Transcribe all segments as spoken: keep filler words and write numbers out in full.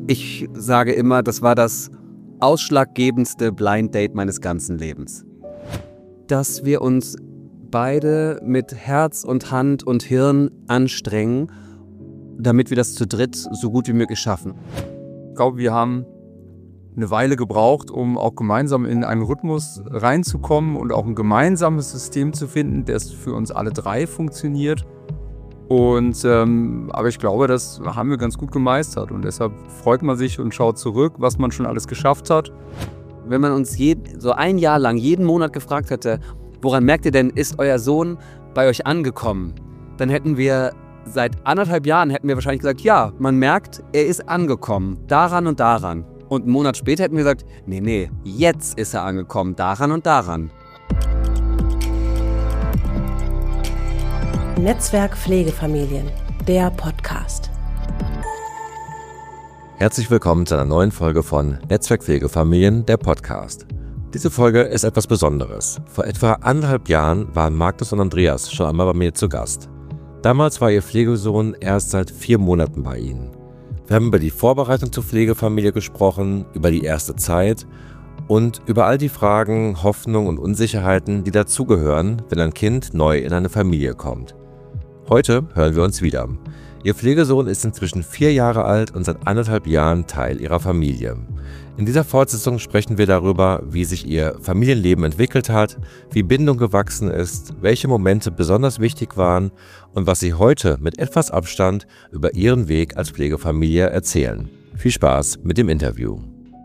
Ich sage immer, das war das ausschlaggebendste Blind Date meines ganzen Lebens. Dass wir uns beide mit Herz und Hand und Hirn anstrengen, damit wir das zu dritt so gut wie möglich schaffen. Ich glaube, wir haben eine Weile gebraucht, um auch gemeinsam in einen Rhythmus reinzukommen und auch ein gemeinsames System zu finden, das für uns alle drei funktioniert. Und ähm, aber ich glaube, das haben wir ganz gut gemeistert und deshalb freut man sich und schaut zurück, was man schon alles geschafft hat. Wenn man uns je, so ein Jahr lang jeden Monat gefragt hätte, woran merkt ihr denn, ist euer Sohn bei euch angekommen? Dann hätten wir seit anderthalb Jahren hätten wir wahrscheinlich gesagt, ja, man merkt, er ist angekommen, daran und daran. Und einen Monat später hätten wir gesagt, nee, nee, jetzt ist er angekommen, daran und daran. Netzwerk Pflegefamilien, der Podcast. Herzlich willkommen zu einer neuen Folge von Netzwerk Pflegefamilien, der Podcast. Diese Folge ist etwas Besonderes. Vor etwa anderthalb Jahren waren Magnus und Andreas schon einmal bei mir zu Gast. Damals war ihr Pflegesohn erst seit vier Monaten bei ihnen. Wir haben über die Vorbereitung zur Pflegefamilie gesprochen, über die erste Zeit und über all die Fragen, Hoffnungen und Unsicherheiten, die dazugehören, wenn ein Kind neu in eine Familie kommt. Heute hören wir uns wieder. Ihr Pflegesohn ist inzwischen vier Jahre alt und seit anderthalb Jahren Teil ihrer Familie. In dieser Fortsetzung sprechen wir darüber, wie sich ihr Familienleben entwickelt hat, wie Bindung gewachsen ist, welche Momente besonders wichtig waren und was sie heute mit etwas Abstand über ihren Weg als Pflegefamilie erzählen. Viel Spaß mit dem Interview.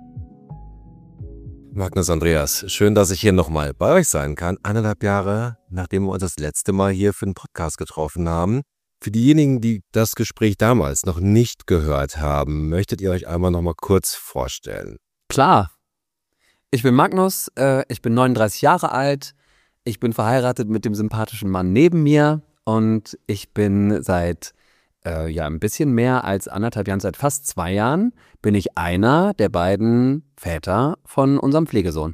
Magnus, Andreas, schön, dass ich hier nochmal bei euch sein kann. Eineinhalb Jahre, nachdem wir uns das letzte Mal hier für den Podcast getroffen haben. Für diejenigen, die das Gespräch damals noch nicht gehört haben, möchtet ihr euch einmal nochmal kurz vorstellen? Klar. Ich bin Magnus, äh, ich bin neununddreißig Jahre alt, ich bin verheiratet mit dem sympathischen Mann neben mir und ich bin seit äh, ja ein bisschen mehr als anderthalb Jahren, seit fast zwei Jahren, bin ich einer der beiden Väter von unserem Pflegesohn.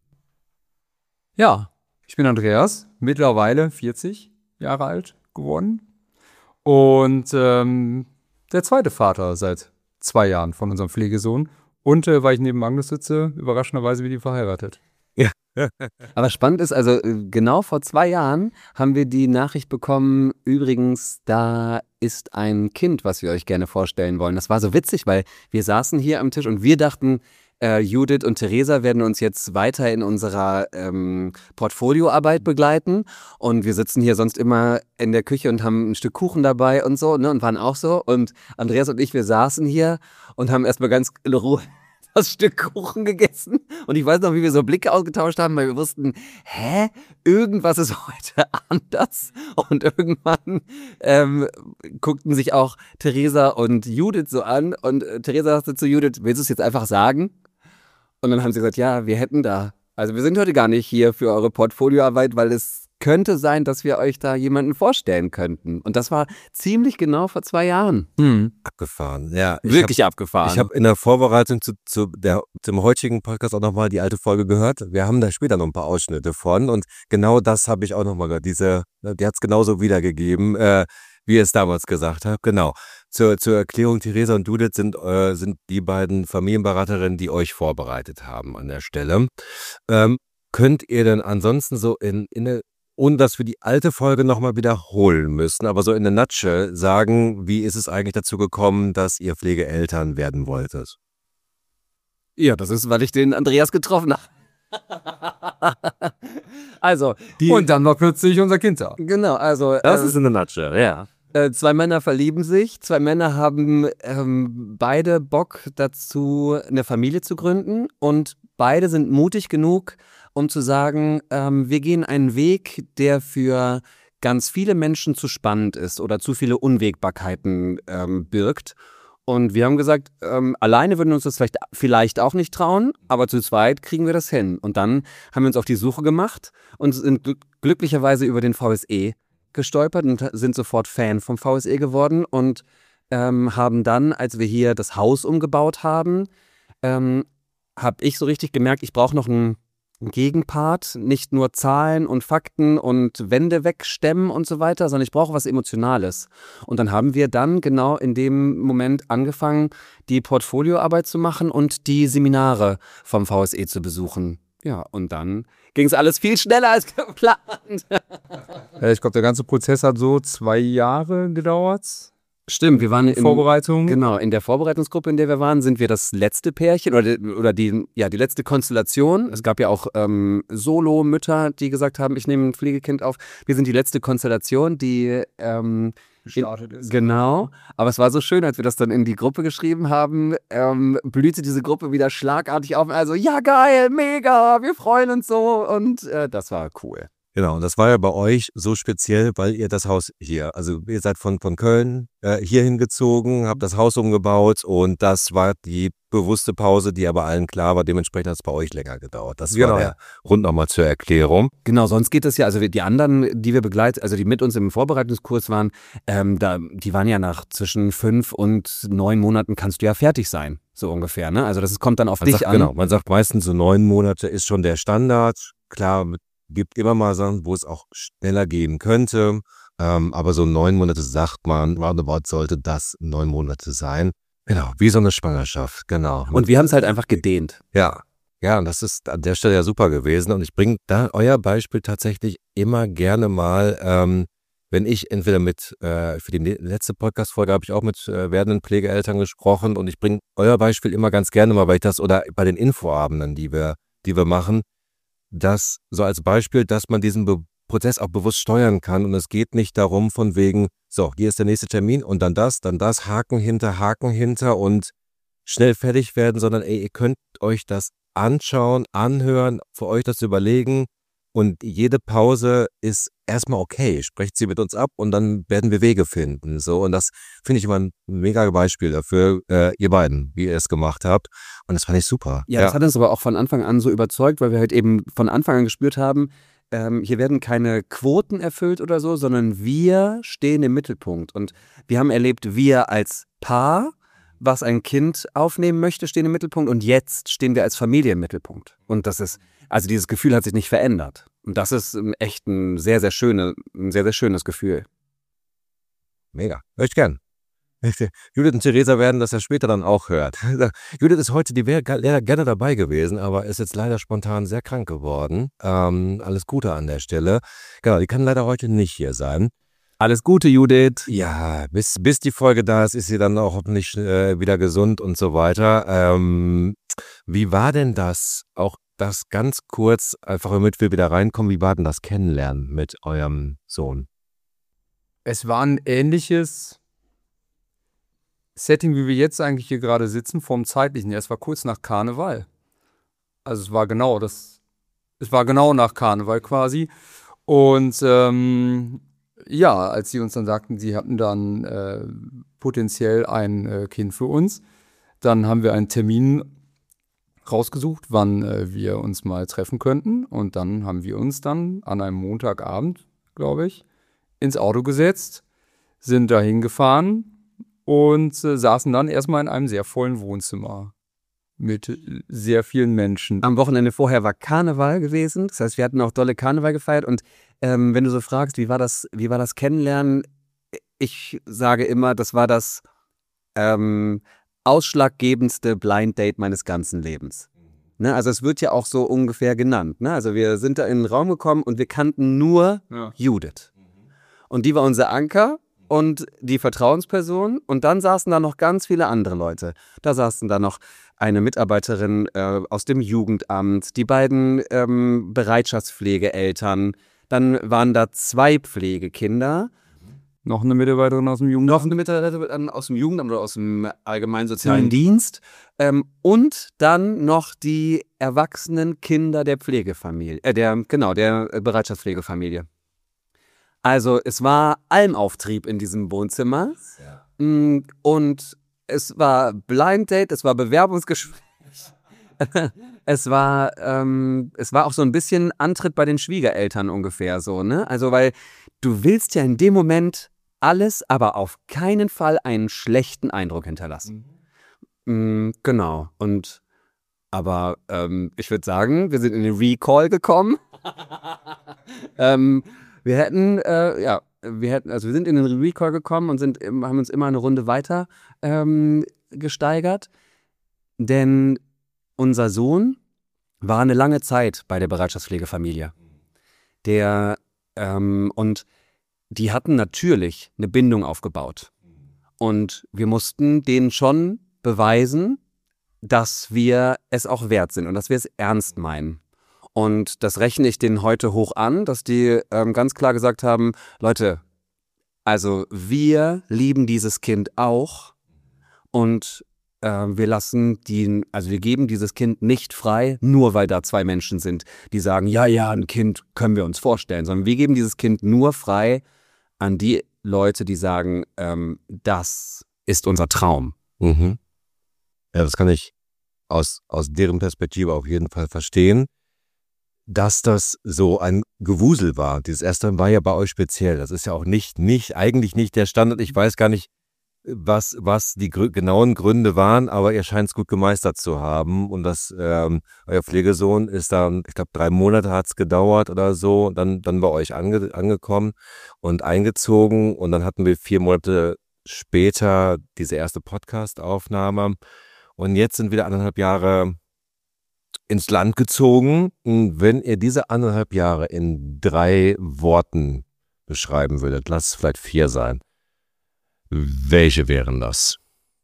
Ja, ich bin Andreas, mittlerweile vierzig Jahre alt geworden und ähm, der zweite Vater seit zwei Jahren von unserem Pflegesohn. Und äh, weil ich neben Magnus sitze, überraschenderweise bin ich verheiratet. Ja. Aber spannend ist, also genau vor zwei Jahren haben wir die Nachricht bekommen, übrigens, da ist ein Kind, was wir euch gerne vorstellen wollen. Das war so witzig, weil wir saßen hier am Tisch und wir dachten, äh, Judith und Theresa werden uns jetzt weiter in unserer ähm, Portfolioarbeit begleiten. Und wir sitzen hier sonst immer in der Küche und haben ein Stück Kuchen dabei und so, ne, und waren auch so. Und Andreas und ich, wir saßen hier und haben erstmal ganz in Ruhe das Stück Kuchen gegessen und ich weiß noch, wie wir so Blicke ausgetauscht haben, weil wir wussten, hä, irgendwas ist heute anders und irgendwann ähm, guckten sich auch Theresa und Judith so an und äh, Theresa sagte zu Judith, willst du es jetzt einfach sagen? Und dann haben sie gesagt, ja, wir hätten da, also wir sind heute gar nicht hier für eure Portfolioarbeit, weil es könnte sein, dass wir euch da jemanden vorstellen könnten. Und das war ziemlich genau vor zwei Jahren. Hm. Abgefahren, ja. Wirklich hab, abgefahren. Ich habe in der Vorbereitung zu, zu der, zum heutigen Podcast auch nochmal die alte Folge gehört. Wir haben da später noch ein paar Ausschnitte von und genau das habe ich auch nochmal gehört. Diese, die hat es genauso wiedergegeben, äh, wie ihr es damals gesagt habt. Genau. Zur, zur Erklärung, Theresa und Judith sind, äh, sind die beiden Familienberaterinnen, die euch vorbereitet haben an der Stelle. Ähm, könnt ihr denn ansonsten so in, in eine ohne dass wir die alte Folge nochmal wiederholen müssen, aber so in der Nutshell sagen, wie ist es eigentlich dazu gekommen, dass ihr Pflegeeltern werden wolltet? Ja, das ist, weil ich den Andreas getroffen habe. Also, die, und dann war plötzlich unser Kind da. Genau, also. Das äh, ist in der Nutshell, ja. Äh, zwei Männer verlieben sich, zwei Männer haben ähm, beide Bock dazu, eine Familie zu gründen und beide sind mutig genug, um zu sagen, ähm, wir gehen einen Weg, der für ganz viele Menschen zu spannend ist oder zu viele Unwägbarkeiten ähm, birgt. Und wir haben gesagt, ähm, alleine würden wir uns das vielleicht, vielleicht auch nicht trauen, aber zu zweit kriegen wir das hin. Und dann haben wir uns auf die Suche gemacht und sind gl- glücklicherweise über den V S E gestolpert und sind sofort Fan vom V S E geworden und ähm, haben dann, als wir hier das Haus umgebaut haben, ähm, habe ich so richtig gemerkt, ich brauche noch einen Gegenpart, nicht nur Zahlen und Fakten und Wände wegstemmen und so weiter, sondern ich brauche was Emotionales. Und dann haben wir dann genau in dem Moment angefangen, die Portfolioarbeit zu machen und die Seminare vom V S E zu besuchen. Ja, und dann ging es alles viel schneller als geplant. Ja, ich glaube, der ganze Prozess hat so zwei Jahre gedauert. Stimmt, wir waren in Vorbereitung. Genau, in der Vorbereitungsgruppe, in der wir waren, sind wir das letzte Pärchen oder, oder die, ja, die letzte Konstellation. Es gab ja auch ähm, Solo-Mütter, die gesagt haben, ich nehme ein Pflegekind auf. Wir sind die letzte Konstellation, die ähm, gestartet ist. Genau, aber es war so schön, als wir das dann in die Gruppe geschrieben haben, ähm, blühte diese Gruppe wieder schlagartig auf. Also, ja geil, mega, wir freuen uns so und äh, das war cool. Genau, und das war ja bei euch so speziell, weil ihr das Haus hier, also ihr seid von, von Köln äh, hier hingezogen, habt das Haus umgebaut und das war die bewusste Pause, die aber allen klar war. Dementsprechend hat es bei euch länger gedauert. Das Genau, war der ja. Grund nochmal zur Erklärung. Genau, sonst geht es ja, also wir- die anderen, die wir begleiten, also die mit uns im Vorbereitungskurs waren, ähm, da, die waren ja nach zwischen fünf und neun Monaten kannst du ja fertig sein, so ungefähr, ne? Also das ist- kommt dann auf Man dich sagt, an. genau, man sagt meistens so neun Monate ist schon der Standard. Klar, mit- gibt immer mal Sachen, wo es auch schneller gehen könnte. Ähm, aber so neun Monate sagt man, roundabout sollte das neun Monate sein. Genau, wie so eine Schwangerschaft, genau. Und wir haben es halt einfach gedehnt. Ja, ja, und das ist an der Stelle ja super gewesen. Und ich bringe da euer Beispiel tatsächlich immer gerne mal, ähm, wenn ich entweder mit, äh, für die ne- letzte Podcast-Folge habe ich auch mit äh, werdenden Pflegeeltern gesprochen und ich bringe euer Beispiel immer ganz gerne mal, weil ich das, oder bei den Infoabenden, die wir, die wir machen, das so als Beispiel, dass man diesen Be Prozess auch bewusst steuern kann und es geht nicht darum von wegen, so, hier ist der nächste Termin und dann das, dann das, Haken hinter, Haken hinter und schnell fertig werden, sondern ey, ihr könnt euch das anschauen, anhören, für euch das überlegen und jede Pause ist erstmal okay. Sprecht sie mit uns ab und dann werden wir Wege finden. So, und das finde ich immer ein mega Beispiel dafür, äh, ihr beiden, wie ihr es gemacht habt. Und das fand ich super. Ja, das hat uns aber auch von Anfang an so überzeugt, weil wir halt eben von Anfang an gespürt haben, ähm, hier werden keine Quoten erfüllt oder so, sondern wir stehen im Mittelpunkt. Und wir haben erlebt, wir als Paar, was ein Kind aufnehmen möchte, stehen im Mittelpunkt und jetzt stehen wir als Familie im Mittelpunkt. Und das ist, also dieses Gefühl hat sich nicht verändert. Und das ist ähm, echt ein sehr, sehr schöne, ein sehr, sehr schönes Gefühl. Mega. Hör ich gern. Judith und Theresa werden das ja später dann auch hören. Judith ist heute, die wäre ga- gerne dabei gewesen, aber ist jetzt leider spontan sehr krank geworden. Ähm, alles Gute an der Stelle. Genau, die kann leider heute nicht hier sein. Alles Gute, Judith. Ja, bis, bis die Folge da ist, ist sie dann auch hoffentlich äh, wieder gesund und so weiter. Ähm, wie war denn das, auch das ganz kurz, einfach damit wir wieder reinkommen, wie war denn das Kennenlernen mit eurem Sohn? Es war ein ähnliches Setting, wie wir jetzt eigentlich hier gerade sitzen, vom zeitlichen her. Es war kurz nach Karneval. Also es war genau das, es war genau nach Karneval quasi. Und ähm, ja, als sie uns dann sagten, sie hatten dann äh, potenziell ein äh, Kind für uns, dann haben wir einen Termin rausgesucht, wann äh, wir uns mal treffen könnten. Und dann haben wir uns dann an einem Montagabend, glaube ich, ins Auto gesetzt, sind dahin gefahren und äh, saßen dann erstmal in einem sehr vollen Wohnzimmer mit äh, sehr vielen Menschen. Am Wochenende vorher war Karneval gewesen. Das heißt, wir hatten auch dolle Karneval gefeiert. Und ähm, wenn du so fragst, wie war das, wie war das Kennenlernen? Ich sage immer, das war das ähm, ausschlaggebendste Blind Date meines ganzen Lebens. Ne? Also es wird ja auch so ungefähr genannt. Ne? Also wir sind da in den Raum gekommen und wir kannten nur Ja. Judith. Und die war unser Anker und die Vertrauensperson. Und dann saßen da noch ganz viele andere Leute. Da saßen da noch eine Mitarbeiterin äh, aus dem Jugendamt, die beiden ähm, Bereitschaftspflegeeltern. Dann waren da zwei Pflegekinder. Noch eine Mitarbeiterin aus dem Jugendamt. Noch eine Mitarbeiterin aus dem Jugendamt oder aus dem allgemeinen sozialen Dienst. Ähm, und dann noch die erwachsenen Kinder der Pflegefamilie, äh, der, genau, der äh, Bereitschaftspflegefamilie. Also es war Almauftrieb in diesem Wohnzimmer. Mm, Und es war Blind Date, es war Bewerbungsgespräch. Es war, ähm, es war auch so ein bisschen Antritt bei den Schwiegereltern ungefähr so, ne? Also weil du willst ja in dem Moment alles, aber auf keinen Fall einen schlechten Eindruck hinterlassen. Mm, genau. Und Aber ähm, ich würde sagen, wir sind in den Recall gekommen. ähm, wir hätten, äh, ja, wir hätten, also wir sind in den Recall gekommen und sind, haben uns immer eine Runde weiter ähm, gesteigert. Denn unser Sohn war eine lange Zeit bei der Bereitschaftspflegefamilie. Der, ähm, und die hatten natürlich eine Bindung aufgebaut. Und wir mussten denen schon beweisen, dass wir es auch wert sind und dass wir es ernst meinen. Und das rechne ich denen heute hoch an, dass die ähm, ganz klar gesagt haben, Leute, also wir lieben dieses Kind auch und äh, wir lassen die, also wir geben dieses Kind nicht frei, nur weil da zwei Menschen sind, die sagen, ja, ja, ein Kind können wir uns vorstellen, sondern wir geben dieses Kind nur frei an die Leute, die sagen, ähm, das ist unser Traum. Mhm. Ja, das kann ich aus, aus deren Perspektive auf jeden Fall verstehen, dass das so ein Gewusel war. Dieses erste war ja bei euch speziell. Das ist ja auch nicht, nicht, eigentlich nicht der Standard. Ich weiß gar nicht, was, was die grü- genauen Gründe waren, aber ihr scheint es gut gemeistert zu haben. Und das, ähm, euer Pflegesohn ist dann, ich glaube, drei Monate hat es gedauert oder so, dann, dann bei euch ange, angekommen und eingezogen. Und dann hatten wir vier Monate später diese erste Podcast-Aufnahme. Und jetzt sind wieder anderthalb Jahre ins Land gezogen. Und wenn ihr diese anderthalb Jahre in drei Worten beschreiben würdet, lasst es vielleicht vier sein. Welche wären das?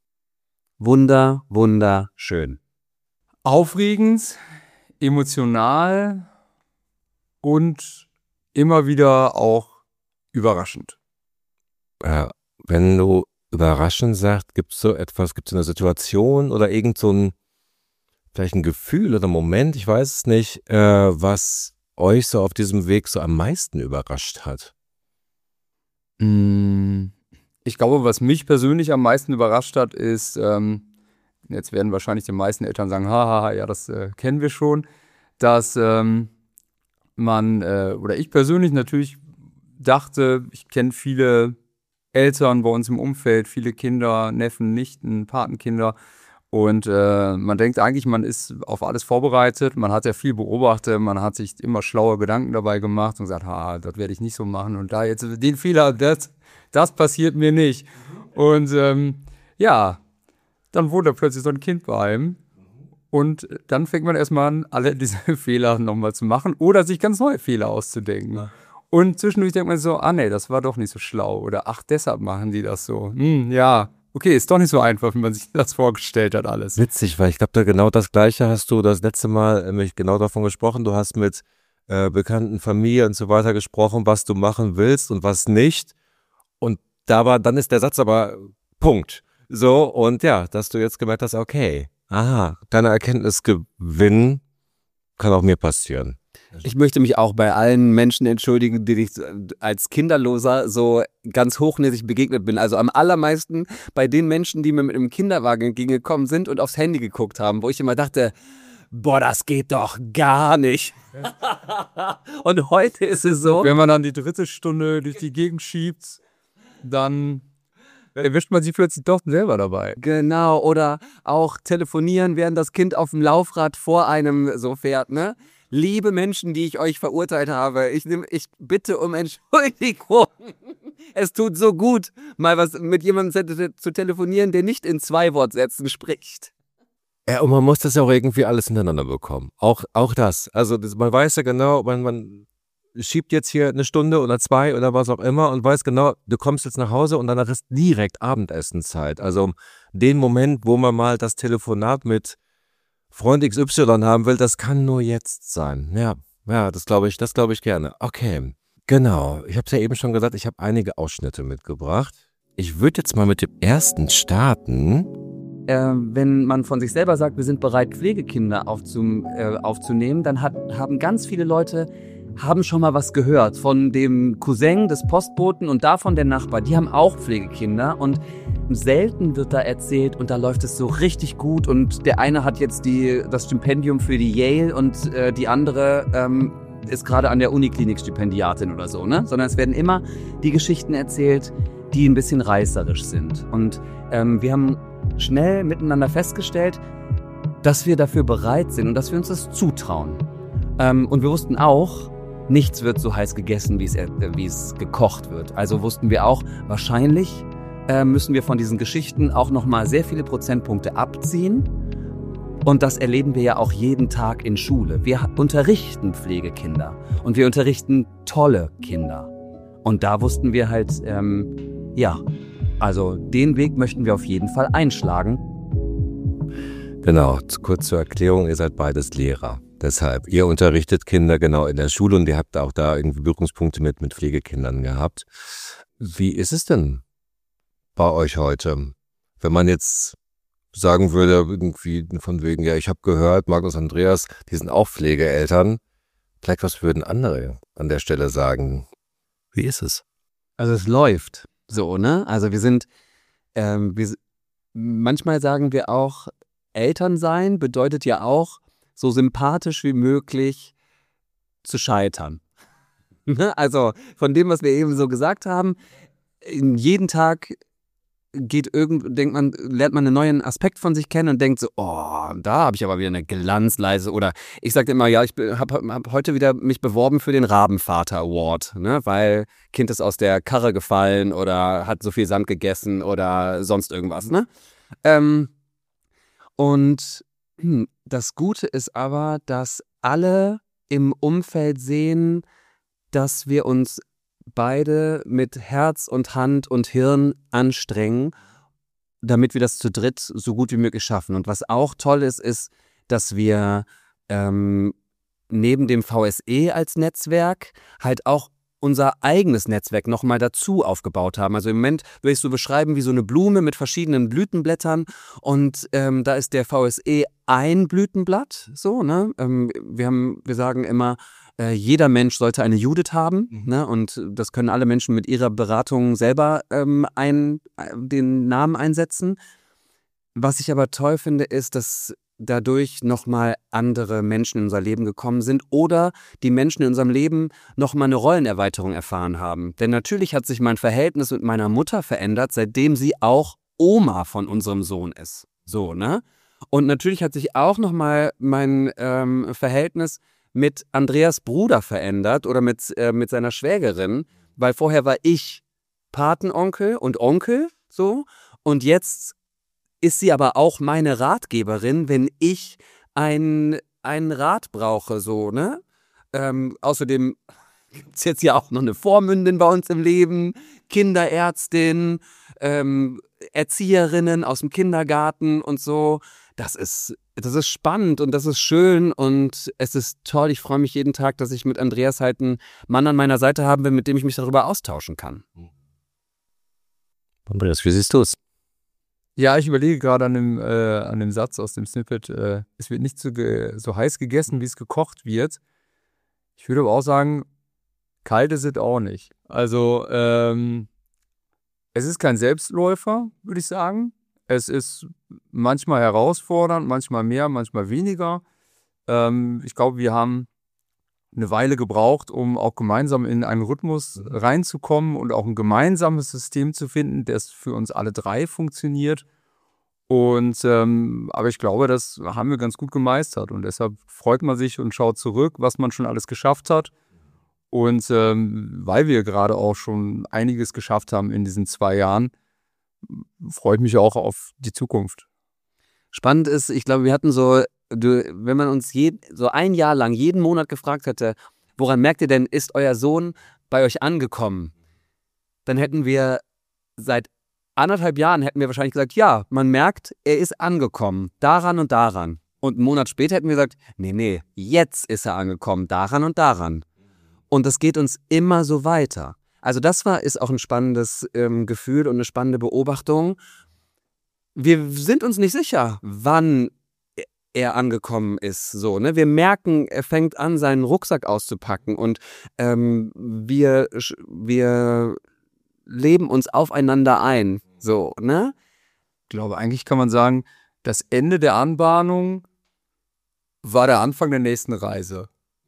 Wunder, wunderschön. Aufregend, emotional und immer wieder auch überraschend. Äh, wenn du überraschend sagst, gibt es so etwas, gibt es eine Situation oder irgend so ein, vielleicht ein Gefühl oder Moment, ich weiß es nicht, äh, was euch so auf diesem Weg so am meisten überrascht hat? Ich glaube, was mich persönlich am meisten überrascht hat, ist, ähm, jetzt werden wahrscheinlich die meisten Eltern sagen, haha, ja, das äh, kennen wir schon, dass ähm, man, äh, oder ich persönlich natürlich dachte, ich kenne viele Eltern bei uns im Umfeld, viele Kinder, Neffen, Nichten, Patenkinder. Und äh, man denkt eigentlich, man ist auf alles vorbereitet. Man hat ja viel beobachtet, man hat sich immer schlaue Gedanken dabei gemacht und gesagt, ha, das werde ich nicht so machen. Und da jetzt den Fehler, das, das passiert mir nicht. Und ähm, ja, dann wohnt da plötzlich so ein Kind bei einem. Und dann fängt man erstmal an, alle diese Fehler nochmal zu machen oder sich ganz neue Fehler auszudenken. Ja. Und zwischendurch denkt man so, ah nee, das war doch nicht so schlau. Oder ach, deshalb machen die das so. Hm, ja, okay, ist doch nicht so einfach, wie man sich das vorgestellt hat alles. Witzig, weil ich glaube, da genau das Gleiche hast du das letzte Mal nämlich genau davon gesprochen. Du hast mit äh, bekannten Familien und so weiter gesprochen, was du machen willst und was nicht. Und da war, dann ist der Satz aber Punkt. So, und ja, dass du jetzt gemerkt hast, okay, aha, deine Erkenntnisgewinn kann auch mir passieren. Ich möchte mich auch bei allen Menschen entschuldigen, denen ich als Kinderloser so ganz hochnäsig begegnet bin. Also am allermeisten bei den Menschen, die mir mit einem Kinderwagen entgegengekommen sind und aufs Handy geguckt haben, wo ich immer dachte, boah, das geht doch gar nicht. Und heute ist es so. Wenn man dann die dritte Stunde durch die Gegend schiebt, dann erwischt man sich plötzlich doch selber dabei. Genau, oder auch telefonieren, während das Kind auf dem Laufrad vor einem so fährt, ne? Liebe Menschen, die ich euch verurteilt habe, ich, nehm, ich bitte um Entschuldigung. Es tut so gut, mal was mit jemandem zu, zu telefonieren, der nicht in zwei Wortsätzen spricht. Ja, und man muss das ja auch irgendwie alles hintereinander bekommen. Auch, auch das. Also das, man weiß ja genau, man, man schiebt jetzt hier eine Stunde oder zwei oder was auch immer und weiß genau, du kommst jetzt nach Hause und danach ist direkt Abendessenzeit. Also den Moment, wo man mal das Telefonat mit Freund X Y haben will, das kann nur jetzt sein. Ja, ja, das glaube ich, das glaube ich gerne. Okay, genau. Ich habe es ja eben schon gesagt, ich habe einige Ausschnitte mitgebracht. Ich würde jetzt mal mit dem ersten starten. Äh, wenn man von sich selber sagt, wir sind bereit, Pflegekinder aufzum, äh, aufzunehmen, dann hat, haben ganz viele Leute haben schon mal was gehört von dem Cousin des Postboten und davon der Nachbar. Die haben auch Pflegekinder und selten wird da erzählt und da läuft es so richtig gut und der eine hat jetzt die, das Stipendium für die Yale und äh, die andere ähm, ist gerade an der Uniklinik Stipendiatin oder so, ne? Sondern es werden immer die Geschichten erzählt, die ein bisschen reißerisch sind. Und ähm, wir haben schnell miteinander festgestellt, dass wir dafür bereit sind und dass wir uns das zutrauen. Ähm, und wir wussten auch, nichts wird so heiß gegessen, wie es, äh, wie es gekocht wird. Also wussten wir auch, wahrscheinlich äh, müssen wir von diesen Geschichten auch nochmal sehr viele Prozentpunkte abziehen. Und das erleben wir ja auch jeden Tag in Schule. Wir unterrichten Pflegekinder und wir unterrichten tolle Kinder. Und da wussten wir halt, ähm, ja, also den Weg möchten wir auf jeden Fall einschlagen. Genau, kurz zur Erklärung, ihr seid beides Lehrer. Deshalb, ihr unterrichtet Kinder genau in der Schule und ihr habt auch da irgendwie Berührungspunkte mit, mit Pflegekindern gehabt. Wie ist es denn bei euch heute? Wenn man jetzt sagen würde, irgendwie von wegen, ja, ich habe gehört, Markus, Andreas, die sind auch Pflegeeltern. Vielleicht was würden andere an der Stelle sagen? Wie ist es? Also es läuft so, ne? Also wir sind, ähm, wir, manchmal sagen wir auch, Eltern sein bedeutet ja auch, so sympathisch wie möglich zu scheitern. Also von dem, was wir eben so gesagt haben, jeden Tag geht irgend, denkt man, lernt man einen neuen Aspekt von sich kennen und denkt so, oh, da habe ich aber wieder eine Glanzleise. Oder ich sage immer, ja, ich habe hab heute wieder mich beworben für den Rabenvater Award, ne, weil Kind ist aus der Karre gefallen oder hat so viel Sand gegessen oder sonst irgendwas, ne? Ähm, und hm, das Gute ist aber, dass alle im Umfeld sehen, dass wir uns beide mit Herz und Hand und Hirn anstrengen, damit wir das zu dritt so gut wie möglich schaffen. Und was auch toll ist, ist, dass wir ähm, neben dem V S E als Netzwerk halt auch unser eigenes Netzwerk nochmal dazu aufgebaut haben. Also im Moment würde ich es so beschreiben wie so eine Blume mit verschiedenen Blütenblättern und ähm, da ist der V S E ein Blütenblatt, so, ne? Ähm, wir haben, wir sagen immer, äh, jeder Mensch sollte eine Judith haben, mhm. ne? Und das können alle Menschen mit ihrer Beratung selber ähm, ein, den Namen einsetzen. Was ich aber toll finde, ist, dass dadurch nochmal andere Menschen in unser Leben gekommen sind oder die Menschen in unserem Leben nochmal eine Rollenerweiterung erfahren haben. Denn natürlich hat sich mein Verhältnis mit meiner Mutter verändert, seitdem sie auch Oma von unserem Sohn ist. So, ne? Und natürlich hat sich auch nochmal mein ähm, Verhältnis mit Andreas Bruder verändert oder mit, äh, mit seiner Schwägerin, weil vorher war ich Patenonkel und Onkel, so, und jetzt ist sie aber auch meine Ratgeberin, wenn ich ein, einen Rat brauche, so, ne? Ähm, außerdem gibt es jetzt ja auch noch eine Vormündin bei uns im Leben, Kinderärztin, ähm, Erzieherinnen aus dem Kindergarten und so. Das ist, das ist spannend und das ist schön und es ist toll. Ich freue mich jeden Tag, dass ich mit Andreas halt einen Mann an meiner Seite habe, mit dem ich mich darüber austauschen kann. Andreas, wie siehst du es? Ja, ich überlege gerade an dem, äh, an dem Satz aus dem Snippet, äh, es wird nicht so, ge- so heiß gegessen, wie es gekocht wird. Ich würde aber auch sagen, kalt ist es auch nicht. Also, ähm, es ist kein Selbstläufer, würde ich sagen. Es ist manchmal herausfordernd, manchmal mehr, manchmal weniger. Ähm, ich glaube, wir haben eine Weile gebraucht, um auch gemeinsam in einen Rhythmus reinzukommen und auch ein gemeinsames System zu finden, das für uns alle drei funktioniert. Und ähm, aber ich glaube, das haben wir ganz gut gemeistert und deshalb freut man sich und schaut zurück, was man schon alles geschafft hat. Und ähm, weil wir gerade auch schon einiges geschafft haben in diesen zwei Jahren, freue ich mich auch auf die Zukunft. Spannend ist, ich glaube, wir hatten so, du, wenn man uns je, so ein Jahr lang jeden Monat gefragt hätte, woran merkt ihr denn, ist euer Sohn bei euch angekommen? Dann hätten wir seit anderthalb Jahren hätten wir wahrscheinlich gesagt, ja, man merkt, er ist angekommen, daran und daran. Und einen Monat später hätten wir gesagt, nee, nee, jetzt ist er angekommen, daran und daran. Und das geht uns immer so weiter. Also das war, ist auch ein spannendes ähm, Gefühl und eine spannende Beobachtung. Wir sind uns nicht sicher, wann er angekommen ist. So, ne? Wir merken, er fängt an, seinen Rucksack auszupacken und ähm, wir, wir leben uns aufeinander ein. So, ne? Ich glaube, eigentlich kann man sagen, das Ende der Anbahnung war der Anfang der nächsten Reise.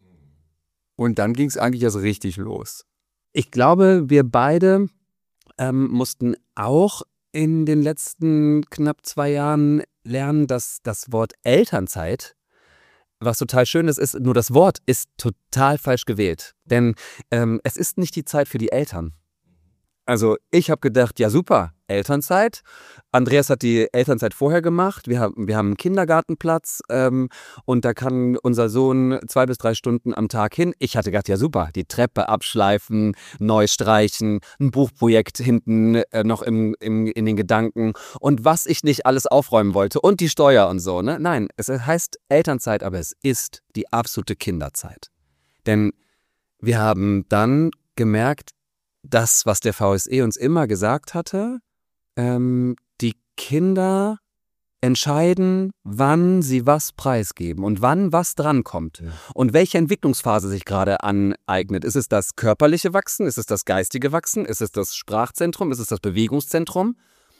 Und dann ging es eigentlich erst richtig los. Ich glaube, wir beide ähm, mussten auch in den letzten knapp zwei Jahren lernen, dass das Wort Elternzeit, was total schön ist, ist, nur das Wort ist total falsch gewählt. Denn ähm, es ist nicht die Zeit für die Eltern. Also ich habe gedacht, ja super, Elternzeit. Andreas hat die Elternzeit vorher gemacht. Wir haben, wir haben einen Kindergartenplatz ähm, und da kann unser Sohn zwei bis drei Stunden am Tag hin. Ich hatte gedacht, ja super, die Treppe abschleifen, neu streichen, ein Buchprojekt hinten äh, noch im, im, in den Gedanken und was ich nicht alles aufräumen wollte und die Steuer und so. Ne? Nein, es heißt Elternzeit, aber es ist die absolute Kinderzeit. Denn wir haben dann gemerkt, das, was der V S E uns immer gesagt hatte, ähm, die Kinder entscheiden, wann sie was preisgeben und wann was drankommt ja. Und welche Entwicklungsphase sich gerade aneignet. Ist es das körperliche Wachsen? Ist es das geistige Wachsen? Ist es das Sprachzentrum? Ist es das Bewegungszentrum?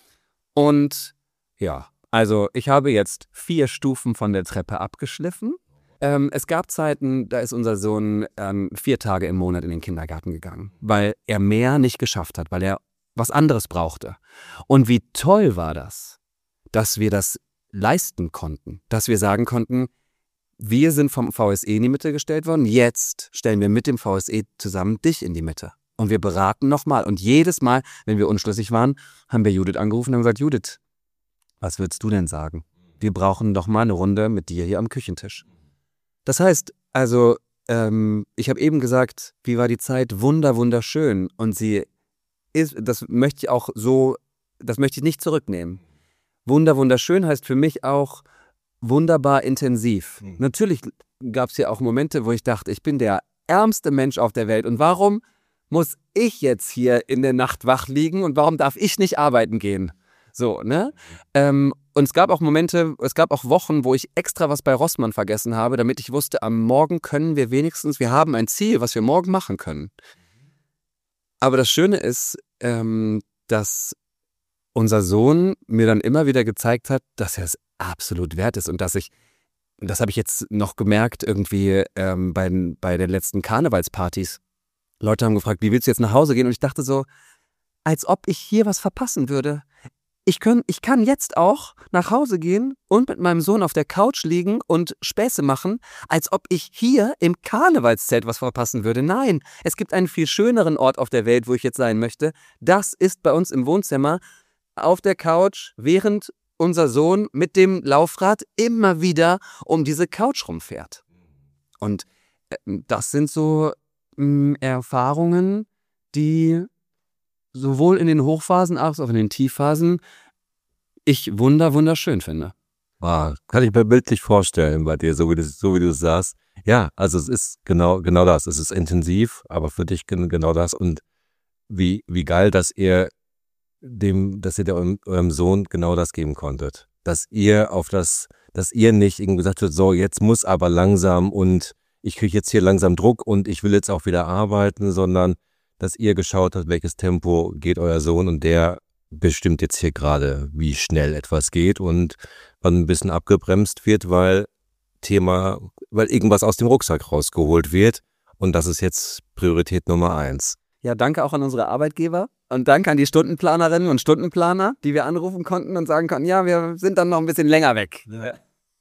Und ja, also ich habe jetzt vier Stufen von der Treppe abgeschliffen. Ähm, es gab Zeiten, da ist unser Sohn ähm, vier Tage im Monat in den Kindergarten gegangen, weil er mehr nicht geschafft hat, weil er was anderes brauchte. Und wie toll war das, dass wir das leisten konnten, dass wir sagen konnten, wir sind vom V S E in die Mitte gestellt worden, jetzt stellen wir mit dem V S E zusammen dich in die Mitte. Und wir beraten nochmal. Und jedes Mal, wenn wir unschlüssig waren, haben wir Judith angerufen und haben gesagt, Judith, was würdest du denn sagen? Wir brauchen doch mal eine Runde mit dir hier am Küchentisch. Das heißt, also, ähm, ich habe eben gesagt, wie war die Zeit? Wunder, wunderschön. Und sie ist, das möchte ich auch so, das möchte ich nicht zurücknehmen. Wunder, wunderschön heißt für mich auch wunderbar intensiv. Mhm. Natürlich gab es ja auch Momente, wo ich dachte, ich bin der ärmste Mensch auf der Welt. Und warum muss ich jetzt hier in der Nacht wach liegen und warum darf ich nicht arbeiten gehen? So, ne? Ähm, und es gab auch Momente, es gab auch Wochen, wo ich extra was bei Rossmann vergessen habe, damit ich wusste, am Morgen können wir wenigstens, wir haben ein Ziel, was wir morgen machen können. Aber das Schöne ist, ähm, dass unser Sohn mir dann immer wieder gezeigt hat, dass er es absolut wert ist und dass ich, das habe ich jetzt noch gemerkt, irgendwie ähm, bei, bei den letzten Karnevalspartys. Leute haben gefragt, wie willst du jetzt nach Hause gehen? Und ich dachte so, als ob ich hier was verpassen würde. Ich, können, ich kann jetzt auch nach Hause gehen und mit meinem Sohn auf der Couch liegen und Späße machen, als ob ich hier im Karnevalszelt was verpassen würde. Nein, es gibt einen viel schöneren Ort auf der Welt, wo ich jetzt sein möchte. Das ist bei uns im Wohnzimmer auf der Couch, während unser Sohn mit dem Laufrad immer wieder um diese Couch rumfährt. Und das sind so mh, Erfahrungen, die sowohl in den Hochphasen als auch in den Tiefphasen ich wunder, wunderschön finde. Ah, kann ich mir bildlich vorstellen bei dir, so wie du, so wie du es sagst. Ja, also es ist genau, genau das. Es ist intensiv, aber für dich genau das. Und wie, wie geil, dass ihr dem, dass ihr eurem, eurem Sohn genau das geben konntet. Dass ihr auf das, dass ihr nicht irgendwie gesagt habt, so jetzt muss aber langsam und ich kriege jetzt hier langsam Druck und ich will jetzt auch wieder arbeiten, sondern dass ihr geschaut habt, welches Tempo geht euer Sohn und der bestimmt jetzt hier gerade, wie schnell etwas geht und wann ein bisschen abgebremst wird, weil Thema, weil irgendwas aus dem Rucksack rausgeholt wird und das ist jetzt Priorität Nummer eins. Ja, danke auch an unsere Arbeitgeber und danke an die Stundenplanerinnen und Stundenplaner, die wir anrufen konnten und sagen konnten, ja, wir sind dann noch ein bisschen länger weg. Ja.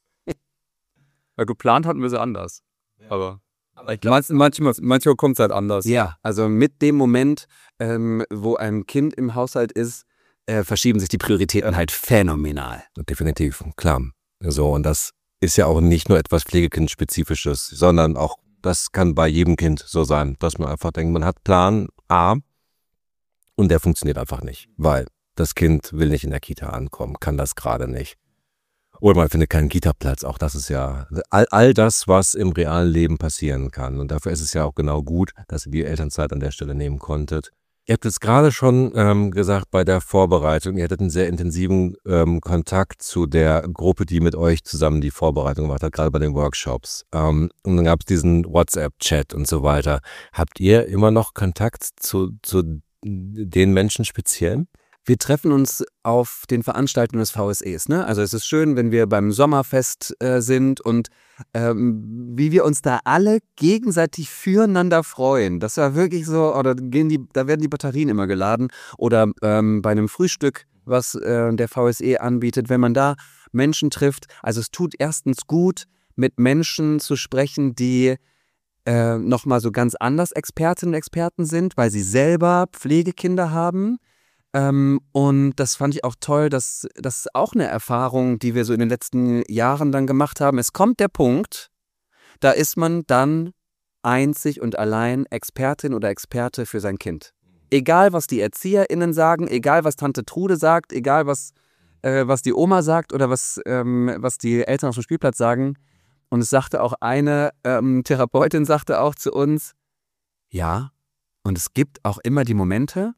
Ja, geplant hatten wir sie anders, ja. aber... Aber ich glaube, manchmal, manchmal kommt es halt anders. Ja, also mit dem Moment, ähm, wo ein Kind im Haushalt ist, äh, verschieben sich die Prioritäten halt phänomenal. Definitiv, klar. So, und das ist ja auch nicht nur etwas Pflegekindspezifisches, sondern auch, das kann bei jedem Kind so sein, dass man einfach denkt, man hat Plan A und der funktioniert einfach nicht, weil das Kind will nicht in der Kita ankommen, kann das gerade nicht. Oder man findet keinen Kita-Platz, auch das ist ja all, all das, was im realen Leben passieren kann. Und dafür ist es ja auch genau gut, dass ihr die Elternzeit an der Stelle nehmen konntet. Ihr habt es gerade schon ähm, gesagt bei der Vorbereitung, ihr hattet einen sehr intensiven ähm, Kontakt zu der Gruppe, die mit euch zusammen die Vorbereitung gemacht hat, gerade bei den Workshops. Ähm, und dann gab es diesen WhatsApp-Chat und so weiter. Habt ihr immer noch Kontakt zu, zu den Menschen speziell? Wir treffen uns auf den Veranstaltungen des V S Es. Ne? Also es ist schön, wenn wir beim Sommerfest äh, sind und ähm, wie wir uns da alle gegenseitig füreinander freuen. Das war wirklich so, oder gehen die, da werden die Batterien immer geladen. Oder ähm, bei einem Frühstück was äh, der V S E anbietet, wenn man da Menschen trifft. Also es tut erstens gut, mit Menschen zu sprechen, die äh, nochmal so ganz anders Expertinnen und Experten sind, weil sie selber Pflegekinder haben. Ähm, und das fand ich auch toll, dass das ist auch eine Erfahrung, die wir so in den letzten Jahren dann gemacht haben. Es kommt der Punkt, da ist man dann einzig und allein Expertin oder Experte für sein Kind. Egal, was die ErzieherInnen sagen, egal, was Tante Trude sagt, egal, was, äh, was die Oma sagt oder was, ähm, was die Eltern auf dem Spielplatz sagen. Und es sagte auch eine ähm, Therapeutin, sagte auch zu uns, ja, und es gibt auch immer die Momente,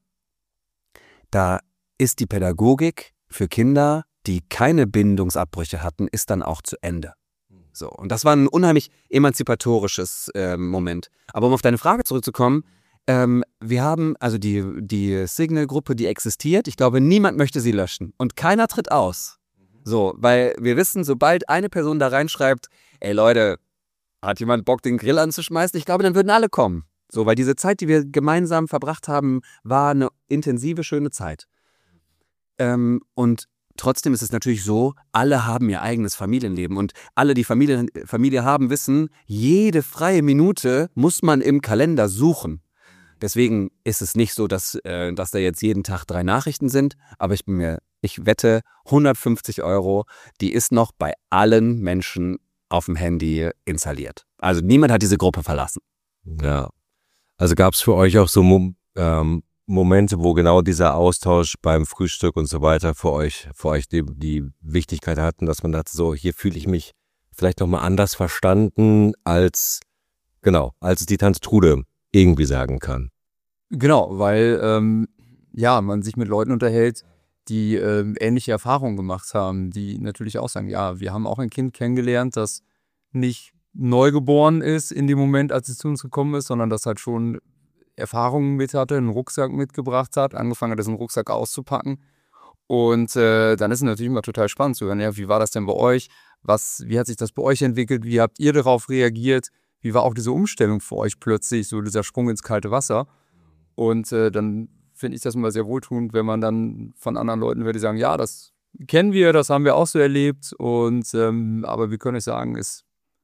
da ist die Pädagogik für Kinder, die keine Bindungsabbrüche hatten, ist dann auch zu Ende. So, und das war ein unheimlich emanzipatorisches äh, Moment. Aber um auf deine Frage zurückzukommen, ähm, wir haben also die, die Signal-Gruppe, die existiert. Ich glaube, niemand möchte sie löschen. Und keiner tritt aus. So, weil wir wissen, sobald eine Person da reinschreibt, ey Leute, hat jemand Bock, den Grill anzuschmeißen? Ich glaube, dann würden alle kommen. So, weil diese Zeit, die wir gemeinsam verbracht haben, war eine intensive, schöne Zeit. Ähm, und trotzdem ist es natürlich so, alle haben ihr eigenes Familienleben und alle, die Familie, Familie haben, wissen, jede freie Minute muss man im Kalender suchen. Deswegen ist es nicht so, dass, äh, dass da jetzt jeden Tag drei Nachrichten sind, aber ich bin mir, ich wette, hundertfünfzig Euro, die ist noch bei allen Menschen auf dem Handy installiert. Also niemand hat diese Gruppe verlassen. Ja. Also gab es für euch auch so Mom- ähm, Momente, wo genau dieser Austausch beim Frühstück und so weiter für euch, für euch die, die Wichtigkeit hatten, dass man dachte, so, hier fühle ich mich vielleicht nochmal anders verstanden, als, genau, als die Tante Trude irgendwie sagen kann. Genau, weil ähm, ja, man sich mit Leuten unterhält, die ähm, ähnliche Erfahrungen gemacht haben, die natürlich auch sagen, ja, wir haben auch ein Kind kennengelernt, das nicht neugeboren ist in dem Moment, als es zu uns gekommen ist, sondern das halt schon Erfahrungen mit hatte, einen Rucksack mitgebracht hat, angefangen hat, diesen Rucksack auszupacken. Und äh, dann ist es natürlich immer total spannend zu hören, ja, wie war das denn bei euch? Was, wie hat sich das bei euch entwickelt? Wie habt ihr darauf reagiert? Wie war auch diese Umstellung für euch plötzlich, so dieser Sprung ins kalte Wasser? Und äh, dann finde ich das immer sehr wohltuend, wenn man dann von anderen Leuten hört, die sagen, ja, das kennen wir, das haben wir auch so erlebt. Und ähm, aber wir können euch sagen, es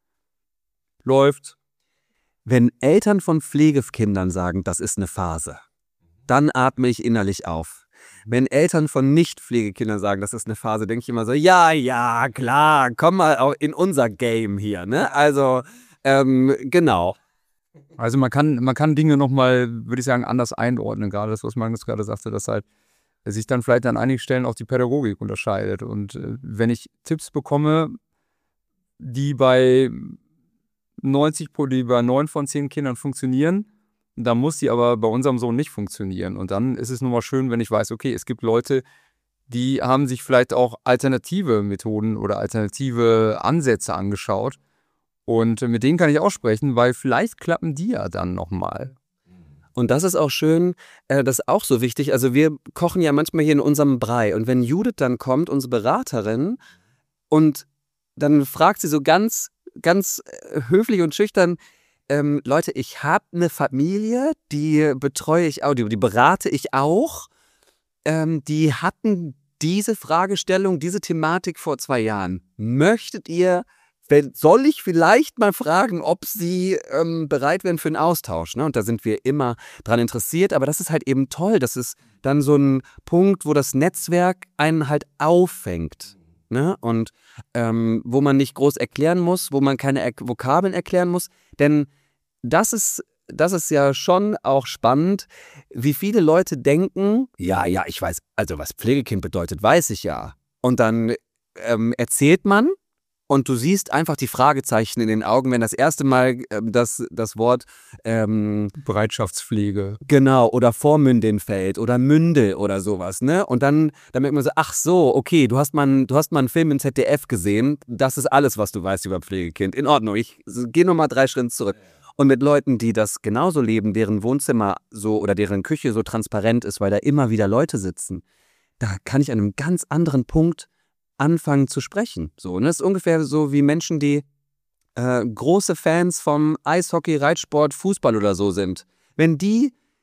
läuft. Wenn Eltern von Pflegekindern sagen, das ist eine Phase, dann atme ich innerlich auf. Wenn Eltern von Nicht-Pflegekindern sagen, das ist eine Phase, denke ich immer so, ja, ja, klar, komm mal auch in unser Game hier, ne? Also, ähm, genau. Also man kann, man kann Dinge nochmal, würde ich sagen, anders einordnen. Gerade das, was Magnus gerade sagte, dass halt sich dann vielleicht an einigen Stellen auch die Pädagogik unterscheidet. Und äh, wenn ich Tipps bekomme, die bei neunzig, die bei neun von zehn Kindern funktionieren, dann muss die aber bei unserem Sohn nicht funktionieren. Und dann ist es nur mal schön, wenn ich weiß, okay, es gibt Leute, die haben sich vielleicht auch alternative Methoden oder alternative Ansätze angeschaut. Und mit denen kann ich auch sprechen, weil vielleicht klappen die ja dann nochmal. Und das ist auch schön, äh, das ist auch so wichtig. Also wir kochen ja manchmal hier in unserem Brei. Und wenn Judith dann kommt, unsere Beraterin, und dann fragt sie so ganz, ganz höflich und schüchtern, ähm, Leute, ich habe eine Familie, die betreue ich auch, die, die berate ich auch. Ähm, die hatten diese Fragestellung, diese Thematik vor zwei Jahren. Möchtet ihr, soll ich vielleicht mal fragen, ob sie ähm, bereit wären für einen Austausch? Ne? Und da sind wir immer dran interessiert. Aber das ist halt eben toll. Das ist dann so ein Punkt, wo das Netzwerk einen halt auffängt. Ne? Und ähm, wo man nicht groß erklären muss, wo man keine er- Vokabeln erklären muss. Denn das ist, das ist ja schon auch spannend, wie viele Leute denken, ja, ja, ich weiß, also was Pflegekind bedeutet, weiß ich ja. Und dann ähm, erzählt man, und du siehst einfach die Fragezeichen in den Augen, wenn das erste Mal ähm, das, das Wort ähm, Bereitschaftspflege. Genau, oder Vormündin fällt oder Münde oder sowas, ne? Und dann, dann merkt man so, ach so, okay, du hast, mal, du hast mal einen Film im Z D F gesehen, das ist alles, was du weißt über Pflegekind. In Ordnung, ich gehe nochmal drei Schritte zurück. Und mit Leuten, die das genauso leben, deren Wohnzimmer so oder deren Küche so transparent ist, weil da immer wieder Leute sitzen, da kann ich an einem ganz anderen Punkt anfangen zu sprechen. So, ne? Das ist ungefähr so wie Menschen, die äh, große Fans vom Eishockey, Reitsport, Fußball oder so sind. Wenn die